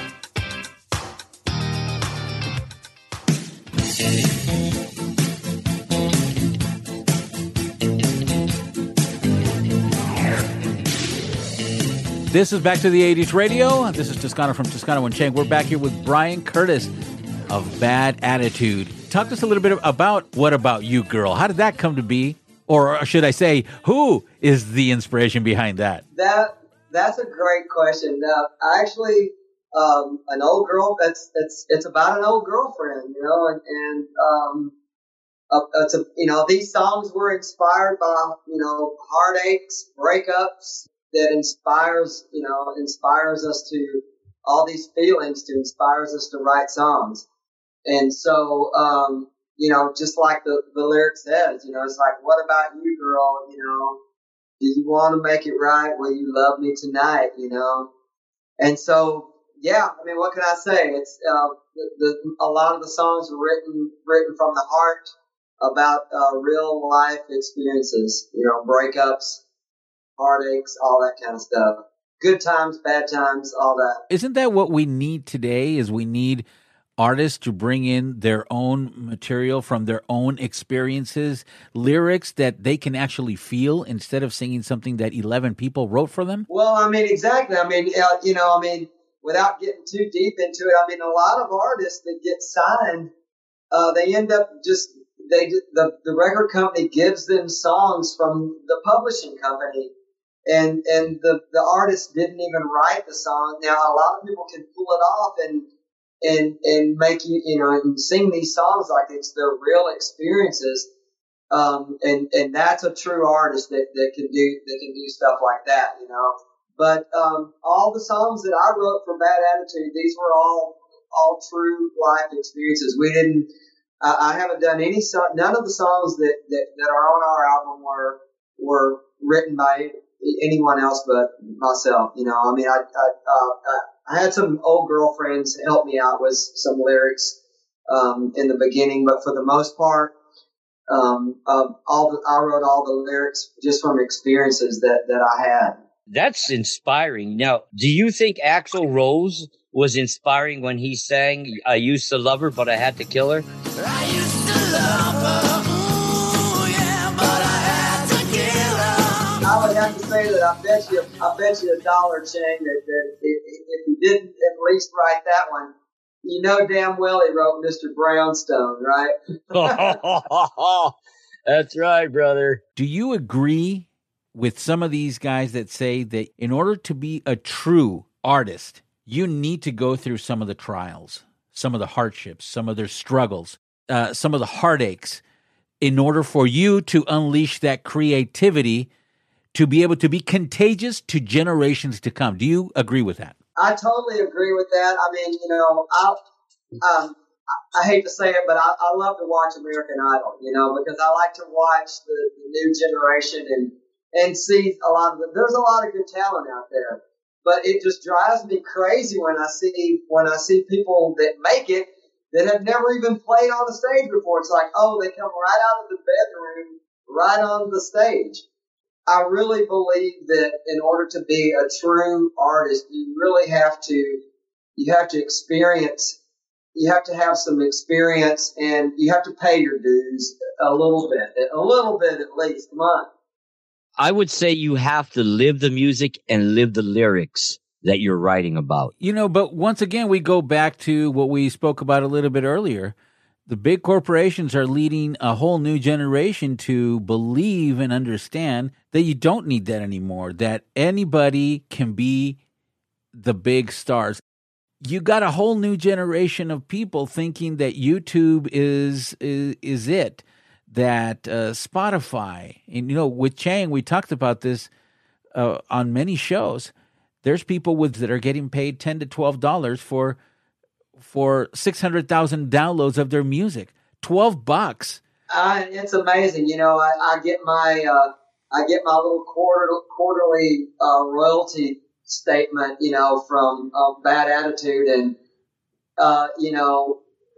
Speaker 3: This is Back to the eighties Radio. This is Toscano from Toscano and Chang. We're back here with Bryan Curtis of Bad Attitude. Talk to us a little bit about What About You, Girl? How did that come to be? Or should I say, who is the inspiration behind that?
Speaker 9: That that's a great question. Now, actually, um, an old girl. That's it's it's about an old girlfriend, you know, and and um, uh, it's a, you know, these songs were inspired by, you know, heartaches, breakups. That inspires, you know, inspires us to all these feelings, to inspires us to write songs. And so, um, you know, just like the, the lyric says, you know, it's like, what about you, girl? You know, do you want to make it right? Will you love me tonight? You know? And so, yeah, I mean, what can I say? It's, uh, the, the, a lot of the songs are written, written from the heart about, uh, real life experiences, you know, breakups, heartaches, all that kind of stuff. Good times, bad times, all that.
Speaker 3: Isn't that what we need today? Is we need artists to bring in their own material from their own experiences, lyrics that they can actually feel instead of singing something that eleven people wrote for them?
Speaker 9: Well, I mean, exactly. I mean, uh, you know, I mean, without getting too deep into it, I mean, a lot of artists that get signed, uh, they end up just, they the, the record company gives them songs from the publishing company. And and the, the artist didn't even write the song. Now, a lot of people can pull it off and and and make you, you know, and sing these songs like it's their real experiences. Um, and, and that's a true artist that, that can do that can do stuff like that, you know. But um, all the songs that I wrote for Bad Attitude, these were all all true life experiences. We didn't. I, I haven't done any song. None of the songs that, that, that are on our album were were written by anyone else but myself. You know, I mean, I I, uh, I had some old girlfriends help me out with some lyrics um, in the beginning, but for the most part, um, uh, all the, I wrote all the lyrics just from experiences that, that I had.
Speaker 4: That's inspiring. Now, do you think Axl Rose was inspiring when he sang, I used to love her, but I had to kill her?
Speaker 2: I used to love her, ooh, yeah, but I had to kill her.
Speaker 9: I would have to say that I bet you, I bet you a dollar, Chang, that, that if, if he didn't at least write that one, you know damn well he wrote Mister Brownstone, right?
Speaker 4: That's right, brother.
Speaker 3: Do you agree with some of these guys that say that in order to be a true artist, you need to go through some of the trials, some of the hardships, some of their struggles, uh, some of the heartaches, in order for you to unleash that creativity to be able to be contagious to generations to come? Do you agree with that?
Speaker 9: I totally agree with that. I mean, you know, I um, I, I hate to say it, but I, I love to watch American Idol, you know, because I like to watch the, the new generation and and see a lot of the, there's a lot of good talent out there. But it just drives me crazy when I see when I see people that make it that have never even played on the stage before. It's like, oh, they come right out of the bedroom, right on the stage. I really believe that in order to be a true artist, you really have to you have to experience. You have to have some experience, and you have to pay your dues a little bit, a little bit at least. Come on.
Speaker 4: I would say you have to live the music and live the lyrics that you're writing about.
Speaker 3: You know, but once again, we go back to what we spoke about a little bit earlier. The big corporations are leading a whole new generation to believe and understand that you don't need that anymore, that anybody can be the big stars. You got a whole new generation of people thinking that YouTube is is, is it, that uh, Spotify, and you know, with Chang, we talked about this uh, on many shows. There's people with that are getting paid ten to twelve dollars for for six hundred thousand downloads of their music. Twelve bucks.
Speaker 9: Uh, it's amazing. You know, I, I get my uh, I get my little quarter, quarterly uh, royalty statement, you know, from uh, Bad Attitude, and uh, you know,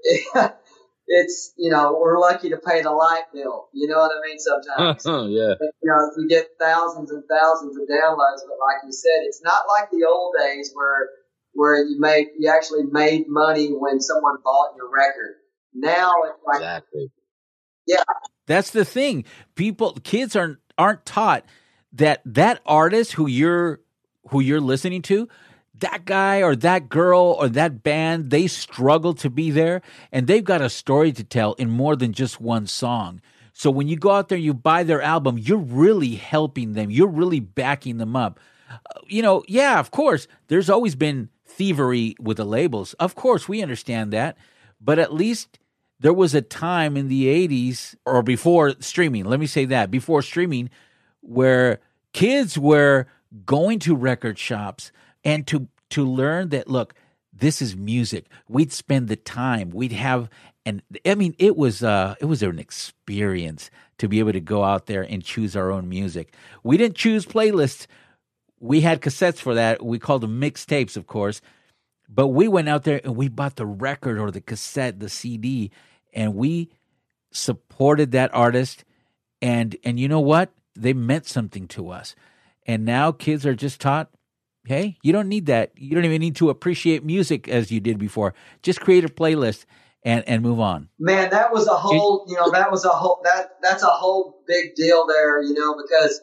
Speaker 9: it's, you know, we're lucky to pay the light bill. You know what I mean? Sometimes,
Speaker 4: yeah.
Speaker 9: But, you know, we get thousands and thousands of downloads, but like you said, it's not like the old days where where you made you actually made money when someone bought your record. Now it's like,
Speaker 4: exactly.
Speaker 9: Yeah,
Speaker 3: that's the thing. People, kids aren't aren't taught that that artist who you're who you're listening to, that guy or that girl or that band, they struggle to be there, and they've got a story to tell in more than just one song. So when you go out there, you buy their album, you're really helping them. You're really backing them up. Uh, you know, yeah, of course, there's always been thievery with the labels. Of course, we understand that. But at least there was a time in the eighties or before streaming, let me say that, before streaming, where kids were going to record shops and to to learn that, look, this is music. We'd spend the time. We'd have, and I mean, it was uh, it was an experience to be able to go out there and choose our own music. We didn't choose playlists. We had cassettes for that. We called them mixtapes, of course. But we went out there and we bought the record or the cassette, the C D, and we supported that artist. And and you know what? They meant something to us. And now kids are just taught, hey, you don't need that. You don't even need to appreciate music as you did before. Just create a playlist and, and move on.
Speaker 9: Man, that was a whole, you know, that was a whole, that that's a whole big deal there, you know, because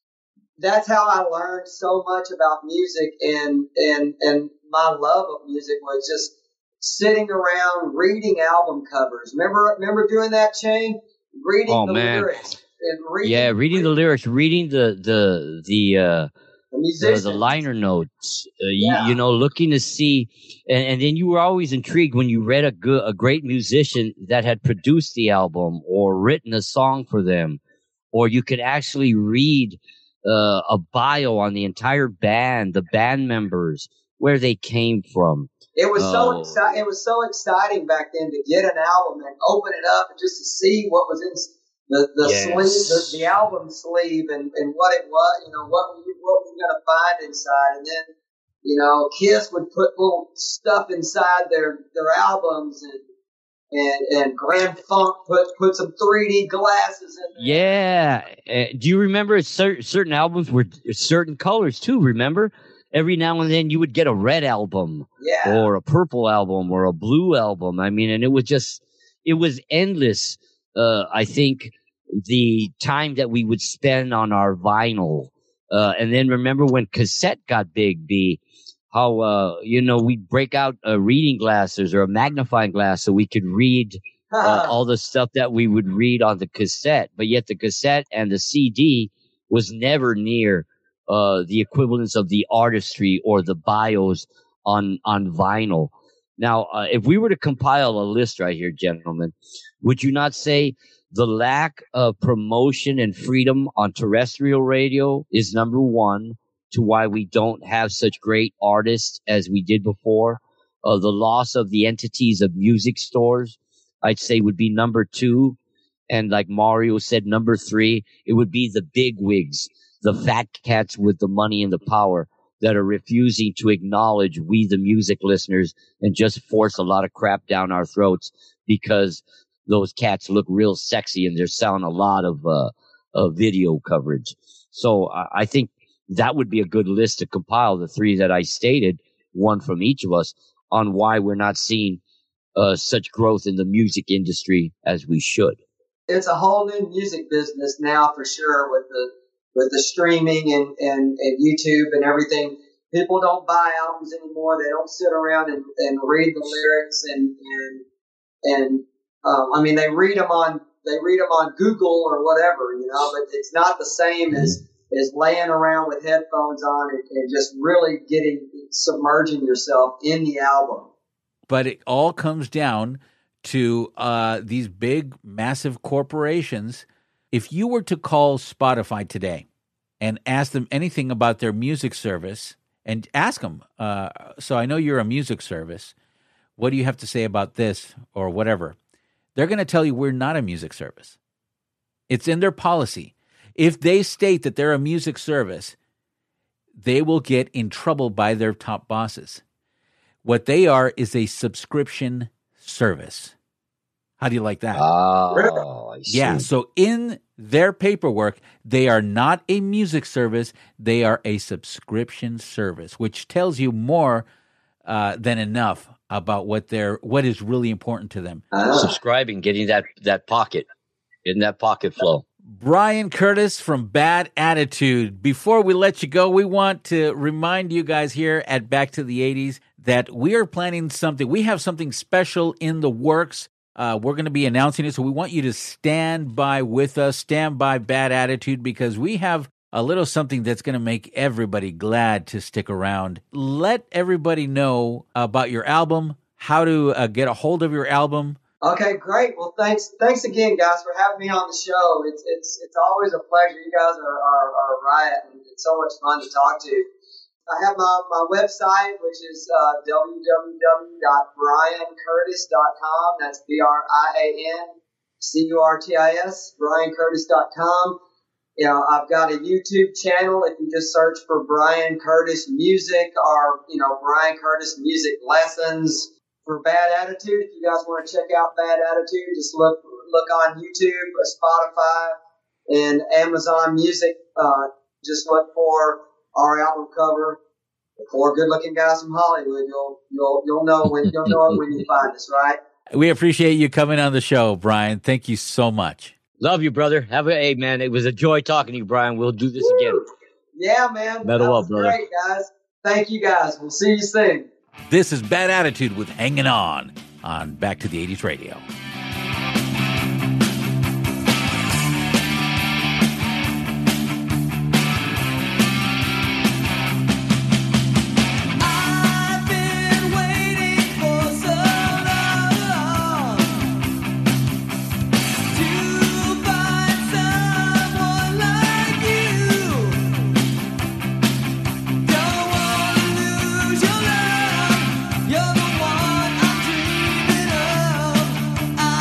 Speaker 9: that's how I learned so much about music, and, and, and my love of music was just sitting around reading album covers. Remember, remember doing that, Chang? Reading
Speaker 4: oh,
Speaker 9: the
Speaker 4: man.
Speaker 9: lyrics. And reading,
Speaker 4: yeah, reading, reading the lyrics, reading the, the, the, uh,
Speaker 9: The,
Speaker 4: the, the liner notes, uh,
Speaker 9: yeah.
Speaker 4: you, you know, looking to see, and, and then you were always intrigued when you read a good, a great musician that had produced the album or written a song for them, or you could actually read uh, a bio on the entire band, the band members, where they came from.
Speaker 9: It was
Speaker 4: uh,
Speaker 9: so exci- It was so exciting back then to get an album and open it up and just to see what was in the the
Speaker 4: yes.
Speaker 9: sleeve, the, the album sleeve, and, and what it was. You know what we what we were gonna find inside, and then you know Kiss would put little stuff inside their their albums, and and and Grand Funk put put some three D glasses in there.
Speaker 4: Yeah, uh, do you remember certain certain albums were certain colors too? Remember? Every now and then you would get a red album,
Speaker 9: yeah.
Speaker 4: or a purple album, or a blue album. I mean, and it was just, it was endless. Uh, I think the time that we would spend on our vinyl. Uh, and then remember when cassette got big, B, how, uh, you know, we'd break out uh, reading glasses or a magnifying glass so we could read uh, all the stuff that we would read on the cassette. But yet the cassette and the C D was never near uh, the equivalence of the artistry or the bios on, on vinyl. Now, uh, if we were to compile a list right here, gentlemen, would you not say the lack of promotion and freedom on terrestrial radio is number one? to why we don't have such great artists as we did before. Uh, the loss of the entities of music stores, I'd say, would be number two. And like Mario said, number three, it would be the big wigs, the fat cats with the money and the power that are refusing to acknowledge we, the music listeners, and just force a lot of crap down our throats because those cats look real sexy and they're selling a lot of uh, uh, video coverage. So uh, I think that would be a good list to compile, the three that I stated, one from each of us, on why we're not seeing uh, such growth in the music industry as we should.
Speaker 9: It's a whole new music business now for sure with the with the streaming and, and, and YouTube and everything. People don't buy albums anymore. They don't sit around and, and read the lyrics and and and um, I mean they read them on they read them on Google or whatever, you know. But it's not the same as as laying around with headphones on and, and just really getting submerging yourself in the album.
Speaker 3: But it all comes down to uh, these big, massive corporations. If you were to call Spotify today and ask them anything about their music service, and ask them, uh, so I know you're a music service, what do you have to say about this or whatever? They're going to tell you we're not a music service. It's in their policy. If they state that they're a music service, they will get in trouble by their top bosses. What they are is a subscription service. How do you like that?
Speaker 4: Oh, I see.
Speaker 3: Yeah, so in their paperwork, they are not a music service. They are a subscription service, which tells you more uh, than enough about what they're what is really important to them.
Speaker 4: Uh, Subscribing, getting that, that pocket, getting that pocket flow.
Speaker 3: Brian Curtis from Bad Attitude. Before we let you go, we want to remind you guys here at Back to the eighties that we are planning something. We have something special in the works. Uh, we're going to be announcing it, so we want you to stand by with us, stand by Bad Attitude, because we have a little something that's going to make everybody glad to stick around. Let everybody know about your album, how to uh, get a hold of your album.
Speaker 9: Okay, great. Well, thanks, thanks again, guys, for having me on the show. It's it's it's always a pleasure. You guys are are, are a riot, and it's so much fun to talk to. I have my, my website, which is uh, w w w dot brian curtis dot com. That's B R I A N C U R T I S, brian curtis dot com. You know, I've got a YouTube channel. If you just search for Brian Curtis Music or, you know, Brian Curtis Music Lessons. For Bad Attitude, if you guys want to check out Bad Attitude, just look look on YouTube, Spotify, and Amazon Music. Uh, just look for our album cover. The four good-looking guys from Hollywood. You'll you'll you'll know when you'll know it when you find us, right?
Speaker 3: We appreciate you coming on the show, Brian. Thank you so much.
Speaker 4: Love you, brother. Have a hey, man. It was a joy talking to you, Brian. We'll do this Woo! again.
Speaker 9: Yeah, man.
Speaker 4: Metal
Speaker 9: that
Speaker 4: up,
Speaker 9: was
Speaker 4: brother.
Speaker 9: Great, guys. Thank you, guys. We'll see you soon.
Speaker 3: This is Bad Attitude with Hanging On on Back to the eighties Radio.
Speaker 2: You're the one I'm dreaming of.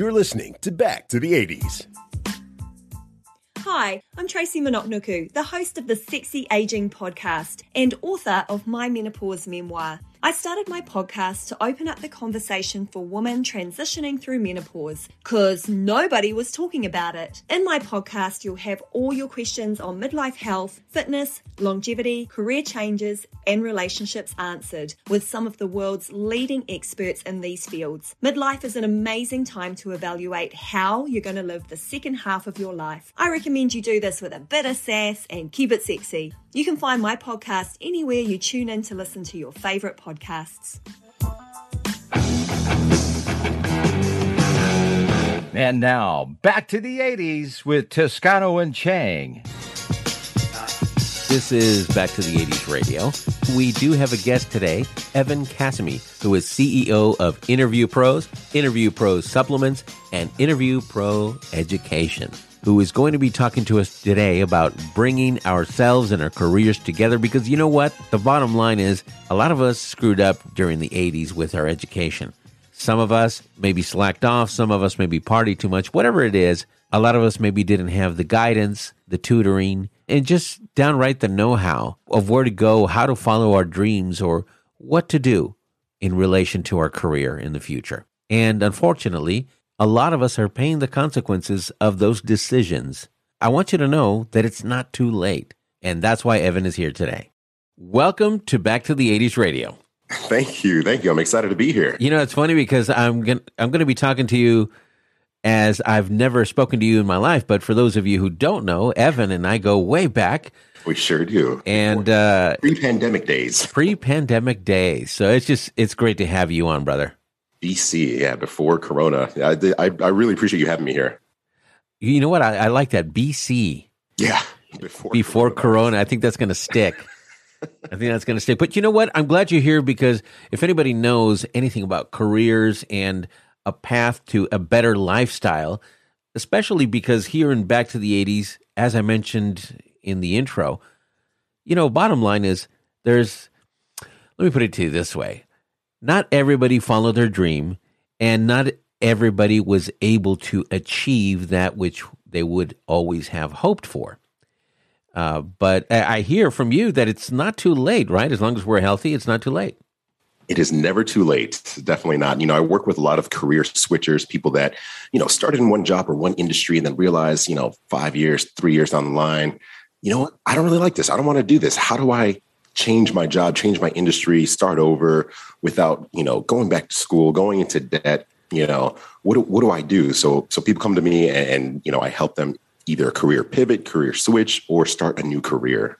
Speaker 10: You're listening to Back to the eighties.
Speaker 15: Hi, I'm Tracy Monoknuku, the host of the Sexy Aging podcast and author of my menopause memoir. I started my podcast to open up the conversation for women transitioning through menopause, because nobody was talking about it. In my podcast, you'll have all your questions on midlife health, fitness, longevity, career changes, and relationships answered with some of the world's leading experts in these fields. Midlife is an amazing time to evaluate how you're going to live the second half of your life. I recommend you do this with a bit of sass and keep it sexy. You can find my podcast anywhere you tune in to listen to your favorite podcasts.
Speaker 16: And now, back to the eighties with Toscano and Chang.
Speaker 17: This is Back to the eighties Radio. We do have a guest today, Evan Cassimy, who is C E O of Interview Pros, Interview Pros Supplements, and Interview Pro Education, who is going to be talking to us today about bringing ourselves and our careers together, because you know what? The bottom line is a lot of us screwed up during the eighties with our education. Some of us maybe slacked off. Some of us maybe partied too much. Whatever it is, a lot of us maybe didn't have the guidance, the tutoring, and just downright the know-how of where to go, how to follow our dreams, or what to do in relation to our career in the future. And unfortunately, a lot of us are paying the consequences of those decisions. I want you to know that it's not too late, and that's why Evan is here today. Welcome to Back to the eighties Radio.
Speaker 18: Thank you. Thank you. I'm excited to be here.
Speaker 17: You know, it's funny because I'm going I'm going to be talking to you as I've never spoken to you in my life, but for those of you who don't know, Evan and I go way back.
Speaker 18: We sure do.
Speaker 17: And uh,
Speaker 18: pre-pandemic days.
Speaker 17: Pre-pandemic days. So it's just, it's great to have you on, brother.
Speaker 18: B C, yeah, before Corona. I, I, I really appreciate you having me here.
Speaker 17: You know what? I, I like that. B C.
Speaker 18: Yeah. Before,
Speaker 17: before Corona. Corona. I think that's going to stick. I think that's going to stick. But you know what? I'm glad you're here, because if anybody knows anything about careers and a path to a better lifestyle, especially because here in Back to the eighties, as I mentioned in the intro, you know, bottom line is there's, let me put it to you this way. Not everybody followed their dream, and not everybody was able to achieve that which they would always have hoped for. Uh, but I hear from you that it's not too late, right? As long as we're healthy, it's not too late.
Speaker 18: It is never too late. Definitely not. You know, I work with a lot of career switchers, people that, you know, started in one job or one industry and then realized, you know, five years, three years down the line, you know what? I don't really like this. I don't want to do this. How do I change my job, change my industry, start over without, you know, going back to school, going into debt? You know, what do, what do I do? So, so people come to me and, and, you know, I help them either a career pivot, career switch, or start a new career.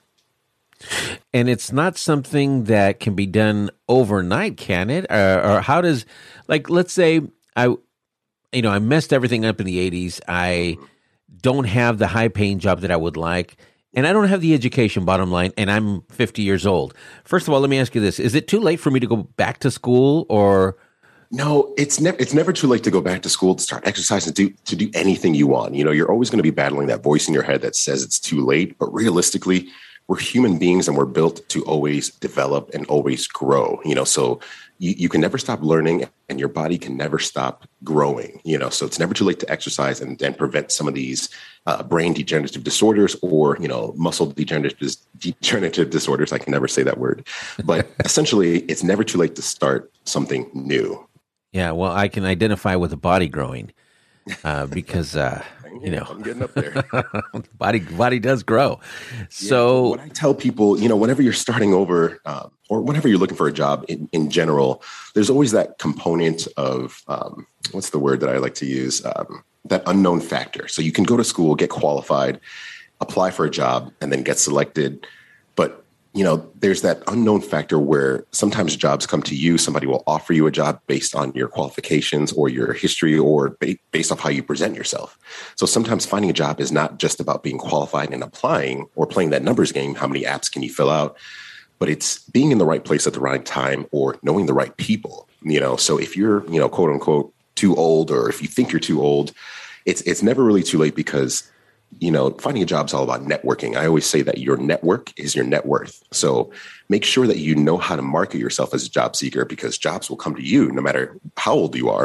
Speaker 17: And it's not something that can be done overnight, can it? Or, or how does, like, let's say I, you know, I messed everything up in the eighties. I don't have the high paying job that I would like, and I don't have the education, bottom line, and I'm fifty years old. First of all, let me ask you this. Is it too late for me to go back to school, or?
Speaker 18: No, it's never it's never too late to go back to school, to start exercising, to do, to do anything you want. You know, you're always going to be battling that voice in your head that says it's too late. But realistically, we're human beings and we're built to always develop and always grow. You know, so you, you can never stop learning, and your body can never stop growing. You know, so it's never too late to exercise and, and prevent some of these uh, brain degenerative disorders, or, you know, muscle degenerative degenerative disorders. I can never say that word, but essentially, it's never too late to start something new.
Speaker 17: Yeah, well, I can identify with the body growing uh, because, uh, you know,
Speaker 18: I'm getting up there.
Speaker 17: body body does grow. So
Speaker 18: yeah, what I tell people, you know, whenever you're starting over um, or whenever you're looking for a job in, in general, there's always that component of um, what's the word that I like to use? Um, that unknown factor. So you can go to school, get qualified, apply for a job, and then get selected. But you know, there's that unknown factor where sometimes jobs come to you. Somebody will offer you a job based on your qualifications or your history, or ba- based off how you present yourself. So sometimes finding a job is not just about being qualified and applying or playing that numbers game. How many apps can you fill out? But it's being in the right place at the right time, or knowing the right people. You know, so if you're, you know, quote unquote, too old, or if you think you're too old, it's it's never really too late, because you know, finding a job is all about networking. I always say that your network is your net worth. So make sure that you know how to market yourself as a job seeker, because jobs will come to you no matter how old you are.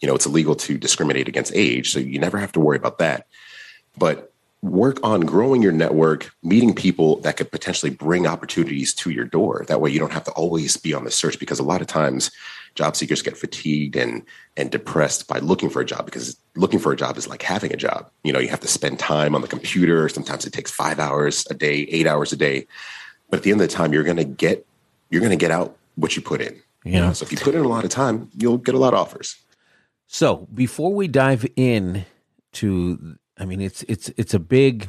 Speaker 18: you know, it's illegal to discriminate against age. So you never have to worry about that. But work on growing your network, meeting people that could potentially bring opportunities to your door. That way you don't have to always be on the search, because a lot of times job seekers get fatigued and and depressed by looking for a job, because looking for a job is like having a job. You know, you have to spend time on the computer. Sometimes it takes five hours a day, eight hours a day. But at the end of the time, you're going to get, you're going to get out what you put in.
Speaker 3: Yeah.
Speaker 18: You know? So if you put in a lot of time, you'll get a lot of offers.
Speaker 17: So before we dive in to, I mean, it's it's it's a big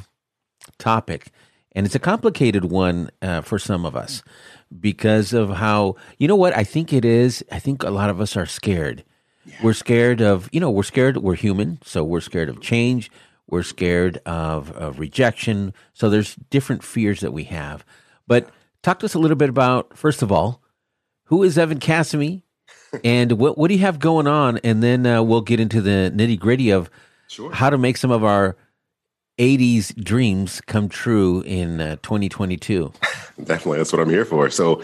Speaker 17: topic, and it's a complicated one uh, for some of us because of how, you know what, I think it is, I think a lot of us are scared. Yeah. We're scared of, you know, we're scared, we're human, so we're scared of change, we're scared of, of rejection, so there's different fears that we have. But talk to us a little bit about, first of all, who is Evan Cassimy, and what what do you have going on, and then uh, we'll get into the nitty-gritty of Sure. how to make some of our eighties dreams come true in uh, twenty twenty-two.
Speaker 18: Definitely. That's what I'm here for. So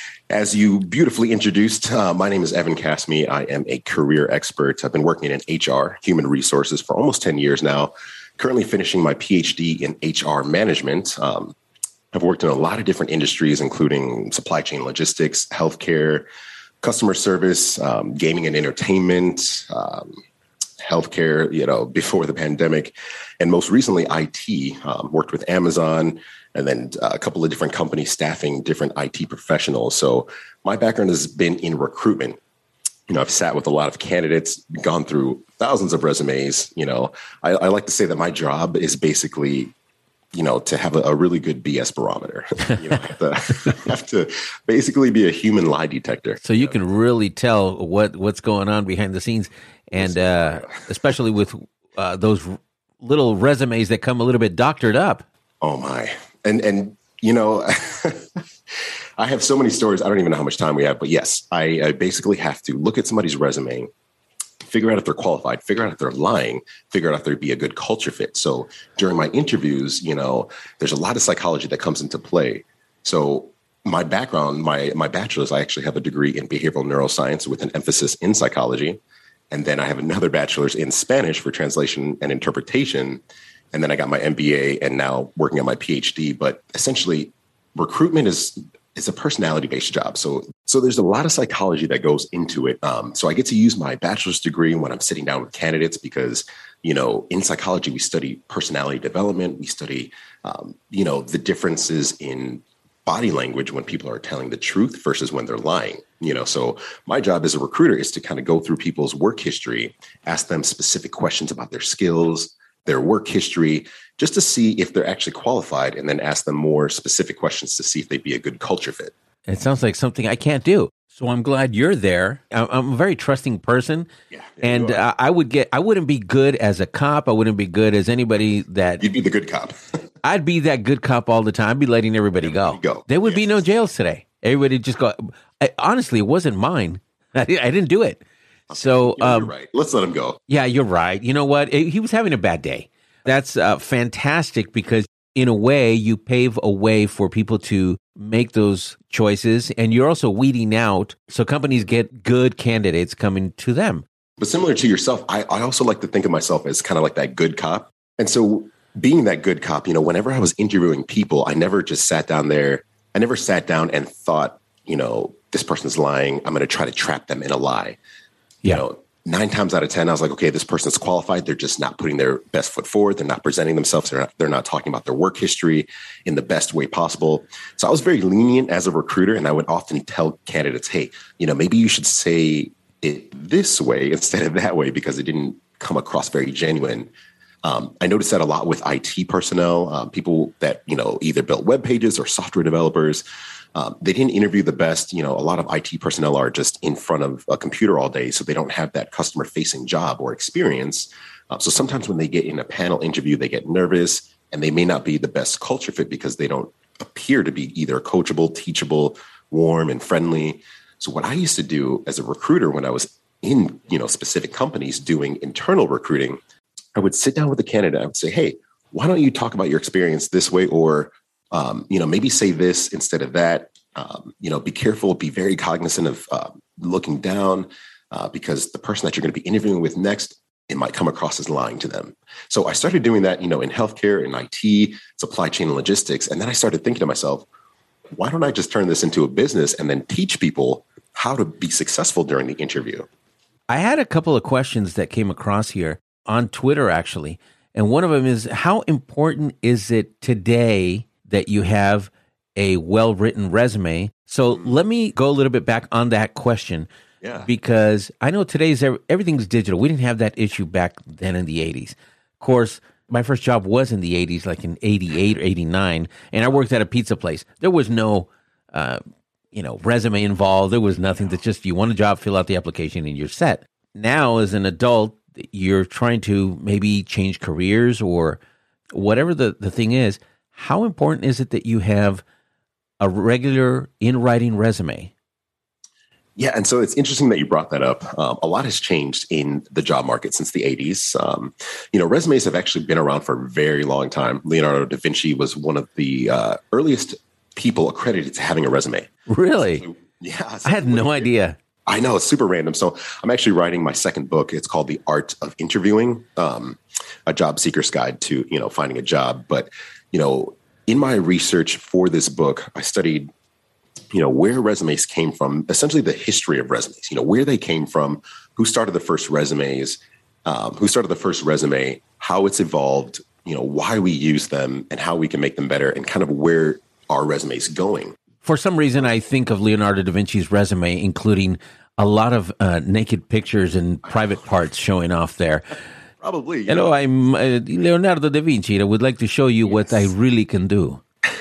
Speaker 18: as you beautifully introduced, uh, my name is Evan Cassimy. I am a career expert. I've been working in H R, human resources, for almost ten years now, currently finishing my P H D in H R management. Um, I've worked in a lot of different industries, including supply chain logistics, healthcare, customer service, um, gaming and entertainment, um, healthcare, you know, before the pandemic, and most recently I T. Um, worked with Amazon, and then uh, a couple of different companies staffing different I T professionals. So my background has been in recruitment. You know, I've sat with a lot of candidates, gone through thousands of resumes. You know, I, I like to say that my job is basically, you know, to have a, a really good B S barometer. You know, have to, have to basically be a human lie detector.
Speaker 17: So you can really tell what what's going on behind the scenes. And uh, especially with uh, those little resumes that come a little bit doctored up.
Speaker 18: Oh, my. And, and you know, I have so many stories. I don't even know how much time we have. But yes, I, I basically have to look at somebody's resume, figure out if they're qualified, figure out if they're lying, figure out if they'd be a good culture fit. So during my interviews, you know, there's a lot of psychology that comes into play. So my background, my my bachelor's, I actually have a degree in behavioral neuroscience with an emphasis in psychology. And then I have another bachelor's in Spanish for translation and interpretation. And then I got my M B A and now working on my P H D. But essentially, recruitment is is a personality-based job. So so there's a lot of psychology that goes into it. Um, so I get to use my bachelor's degree when I'm sitting down with candidates because, you know, in psychology, we study personality development. We study, um, you know, the differences in body language when people are telling the truth versus when they're lying. You know, so my job as a recruiter is to kind of go through people's work history, ask them specific questions about their skills, their work history, just to see if they're actually qualified, and then ask them more specific questions to see if they'd be a good culture fit.
Speaker 17: It sounds like something I can't do. So I'm glad you're there. I'm a very trusting person,
Speaker 18: yeah,
Speaker 17: and uh, I would get. I wouldn't be good as a cop. I wouldn't be good as anybody that.
Speaker 18: You'd be the good cop.
Speaker 17: I'd be that good cop all the time. I'd be letting everybody, everybody go. go. There would yes. be no jails today. Everybody just go. I, honestly, it wasn't mine. I, I didn't do it. Okay. So
Speaker 18: you're,
Speaker 17: um,
Speaker 18: you're right. Let's let him go.
Speaker 17: Yeah, you're right. You know what? He was having a bad day. That's uh, fantastic because in a way you pave a way for people to make those choices, and you're also weeding out so companies get good candidates coming to them.
Speaker 18: But similar to yourself, I, I also like to think of myself as kind of like that good cop. And so being that good cop, you know, whenever I was interviewing people, I never just sat down there. I never sat down and thought, you know, this person's lying. I'm going to try to trap them in a lie.
Speaker 17: Yeah.
Speaker 18: You know, nine times out of ten, I was like, okay, this person's qualified. They're just not putting their best foot forward. They're not presenting themselves. They're not, they're not talking about their work history in the best way possible. So I was very lenient as a recruiter, and I would often tell candidates, hey, you know, maybe you should say it this way instead of that way, because it didn't come across very genuine. Um, I noticed that a lot with I T personnel, um, people that, you know, either built web pages or software developers. Um, they didn't interview the best. You know, a lot of I T personnel are just in front of a computer all day, so they don't have that customer facing job or experience. Uh, so sometimes when they get in a panel interview, they get nervous, and they may not be the best culture fit because they don't appear to be either coachable, teachable, warm, and friendly. So what I used to do as a recruiter when I was in, you know, specific companies doing internal recruiting, I would sit down with the candidate. I would say, hey, why don't you talk about your experience this way? Or, um, you know, maybe say this instead of that. Um, you know, be careful, be very cognizant of uh, looking down. uh, because the person that you're going to be interviewing with next, it might come across as lying to them. So I started doing that, you know, in healthcare, in I T, supply chain and logistics. And then I started thinking to myself, why don't I just turn this into a business and then teach people how to be successful during the interview?
Speaker 17: I had a couple of questions that came across here on Twitter, actually. And one of them is, how important is it today that you have a well-written resume? So mm-hmm. let me go a little bit back on that question.
Speaker 18: Yeah.
Speaker 17: Because I know today's everything's digital. We didn't have that issue back then in the eighties. Of course, my first job was in the eighties, like in eighty-eight or eighty-nine, and I worked at a pizza place. There was no, uh, you know, resume involved. There was nothing. That's just, you want a job, fill out the application, and you're set. Now, as an adult, you're trying to maybe change careers or whatever the, the thing is. How important is it that you have a regular in-writing resume?
Speaker 18: Yeah, and so it's interesting that you brought that up. Um, a lot has changed in the job market since the eighties. Um, you know, resumes have actually been around for a very long time. Leonardo da Vinci was one of the uh, earliest people accredited to having a resume.
Speaker 17: Really?
Speaker 18: So, yeah.
Speaker 17: I had no idea.
Speaker 18: I know, it's super random. So I'm actually writing my second book. It's called The Art of Interviewing, um, a job seeker's guide to, you know, finding a job. But, you know, in my research for this book, I studied you know, where resumes came from, essentially the history of resumes, you know, where they came from, who started the first resumes, um, who started the first resume, how it's evolved, you know, why we use them and how we can make them better and kind of where our resume is going.
Speaker 17: For some reason, I think of Leonardo da Vinci's resume, including a lot of uh, naked pictures and private parts showing off there.
Speaker 18: Probably.
Speaker 17: Hello,
Speaker 18: know.
Speaker 17: I'm uh, Leonardo da Vinci. I would like to show you yes. what I really can do.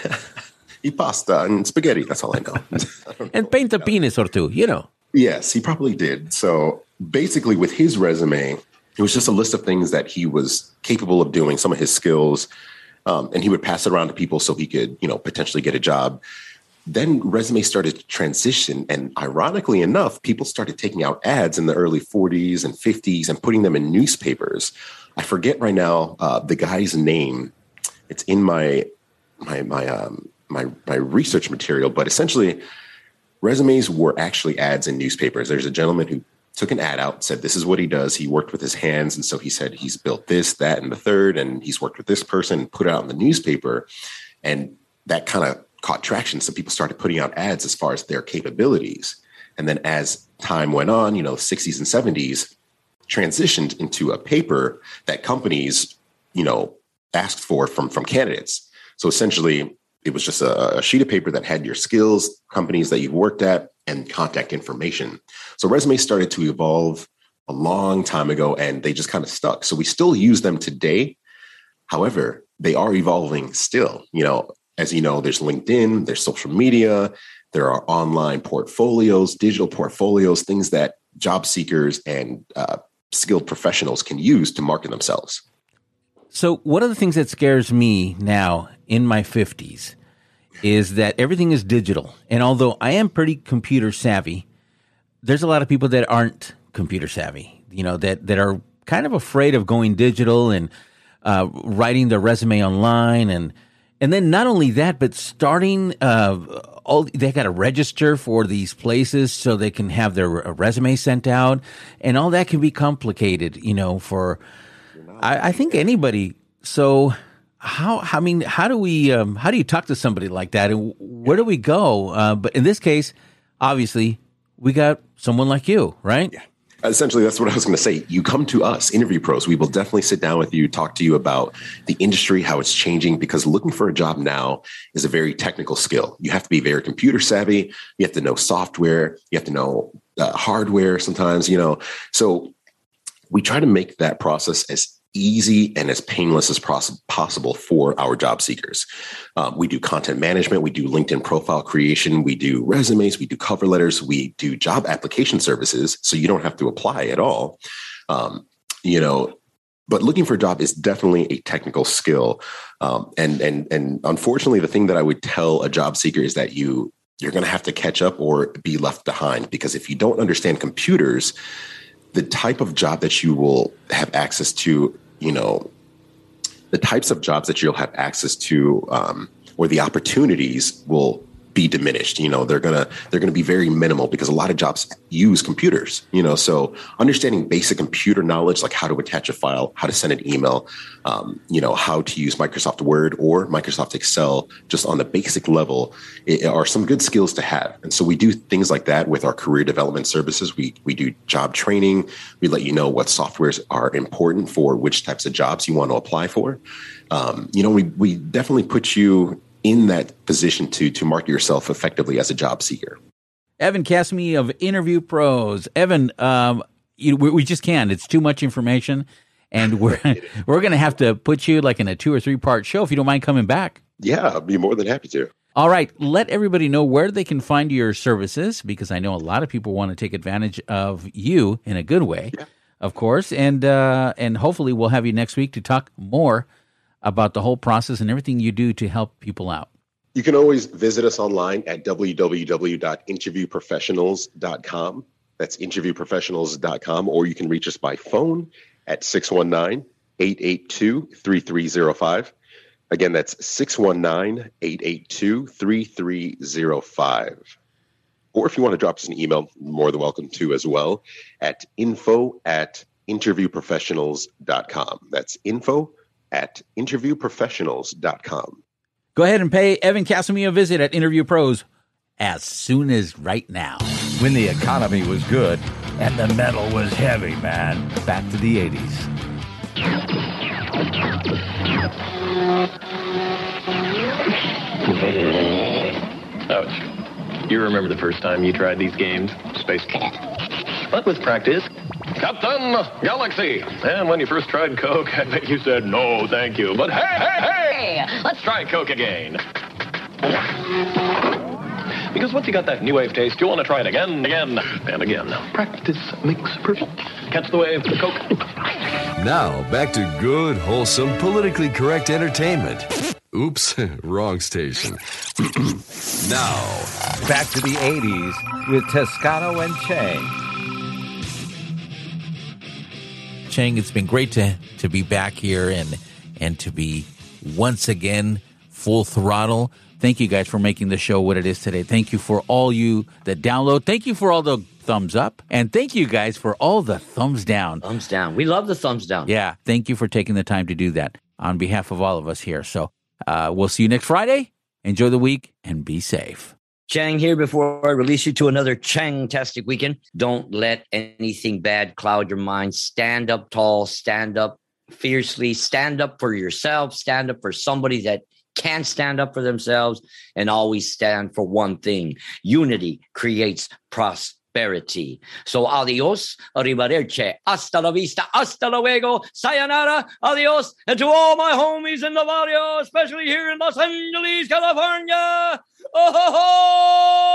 Speaker 18: Eat pasta and spaghetti. That's all I know. I know.
Speaker 17: And paint a penis or two, you know.
Speaker 18: Yes, he probably did. So basically with his resume, it was just a list of things that he was capable of doing, some of his skills, um, and he would pass it around to people so he could, you know, potentially get a job. Then resumes started to transition. And ironically enough, people started taking out ads in the early forties and fifties and putting them in newspapers. I forget right now uh, the guy's name. It's in my, my, my, um, my, my research material, but essentially resumes were actually ads in newspapers. There's a gentleman who took an ad out, said, this is what he does. He worked with his hands. And so he said, he's built this, that, and the third, and he's worked with this person, put it out in the newspaper. And that kind of caught traction. So people started putting out ads as far as their capabilities. And then as time went on, you know, sixties and seventies transitioned into a paper that companies, you know, asked for from, from candidates. So essentially it was just a, a sheet of paper that had your skills, companies that you've worked at, and contact information. So resumes started to evolve a long time ago, and they just kind of stuck. So we still use them today. However, they are evolving still. You know, as you know, there's LinkedIn, there's social media, there are online portfolios, digital portfolios, things that job seekers and uh, skilled professionals can use to market themselves.
Speaker 17: So one of the things that scares me now in my fifties is that everything is digital. And although I am pretty computer savvy, there's a lot of people that aren't computer savvy, you know, that, that are kind of afraid of going digital and uh, writing their resume online. And and then not only that, but starting, uh, all they got to register for these places so they can have their resume sent out. And all that can be complicated, you know, for... I, I think anybody. So how, I mean, how do we, um, how do you talk to somebody like that? And where do we go? Uh, but in this case, obviously, we got someone like you, right?
Speaker 18: Yeah. Essentially, that's what I was going to say. You come to us, Interview Pros. We will definitely sit down with you, talk to you about the industry, how it's changing, because looking for a job now is a very technical skill. You have to be very computer savvy. You have to know software. You have to know uh, hardware sometimes, you know. So we try to make that process as easy and as painless as poss- possible for our job seekers. Um, we do content management. We do LinkedIn profile creation. We do resumes. We do cover letters. We do job application services. So you don't have to apply at all. Um, you know, but looking for a job is definitely a technical skill. Um, and, and, and unfortunately, the thing that I would tell a job seeker is that you, you're going to have to catch up or be left behind, because if you don't understand computers, the type of job that you will have access to, you know, the types of jobs that you'll have access to, um, or the opportunities will be diminished. You know, they're gonna they're gonna be very minimal because a lot of jobs use computers. You know, so understanding basic computer knowledge, like how to attach a file, how to send an email, um, you know, how to use Microsoft Word or Microsoft Excel, just on the basic level, it, are some good skills to have. And so we do things like that with our career development services. We we do job training. We let you know what softwares are important for which types of jobs you want to apply for. Um, you know, we we definitely put you in that position to to market yourself effectively as a job seeker.
Speaker 3: Evan Cassimy of Interview Pros. Evan, um, you, we, we just can't. It's too much information, and we're we're going to have to put you like in a two or three part show if you don't mind coming back.
Speaker 18: Yeah, I'd be more than happy to.
Speaker 3: All right, let everybody know where they can find your services, because I know a lot of people want to take advantage of you in a good way, yeah. of course, and uh, and hopefully we'll have you next week to talk more about the whole process and everything you do to help people out.
Speaker 18: You can always visit us online at w w w dot interview professionals dot com. That's interview professionals dot com, or you can reach us by phone at six one nine, eight eight two, three three zero five. Again, that's six one nine, eight eight two, three three zero five. Or if you want to drop us an email, more than welcome to as well, at info at interview professionals dot com. That's info at interview professionals dot com.
Speaker 3: Go ahead and pay Evan Cassimy a visit at Interview Pros as soon as right now.
Speaker 16: When the economy was good and the metal was heavy, man. Back to the eighties.
Speaker 19: Ouch. You remember the first time you tried these games? Space Cat. But with practice, Captain Galaxy. And when you first tried Coke, I bet you said, no, thank you. But hey, hey, hey, let's try Coke again. Because once you got that new wave taste, you want to try it again, again, and again. Practice makes perfect. Catch the wave, the Coke.
Speaker 20: Now, back to good, wholesome, politically correct entertainment. Oops, wrong station. Now,
Speaker 16: back to the eighties with Toscano and Chang.
Speaker 3: Chang, it's been great to, to be back here and and to be once again full throttle. Thank you guys for making the show what it is today. Thank you for all you that download. Thank you for all the thumbs up. And thank you guys for all the thumbs down.
Speaker 4: Thumbs down. We love the thumbs down.
Speaker 3: Yeah. Thank you for taking the time to do that on behalf of all of us here. So uh, we'll see you next Friday. Enjoy the week and be safe.
Speaker 4: Chang here before I release you to another Chang-tastic weekend. Don't let anything bad cloud your mind. Stand up tall, stand up fiercely, stand up for yourself, stand up for somebody that can stand up for themselves, and always stand for one thing. Unity creates prosperity. So adios, arrivederci, hasta la vista, hasta luego, sayonara, adios, and to all my homies in the barrio, especially here in Los Angeles, California, oh ho ho!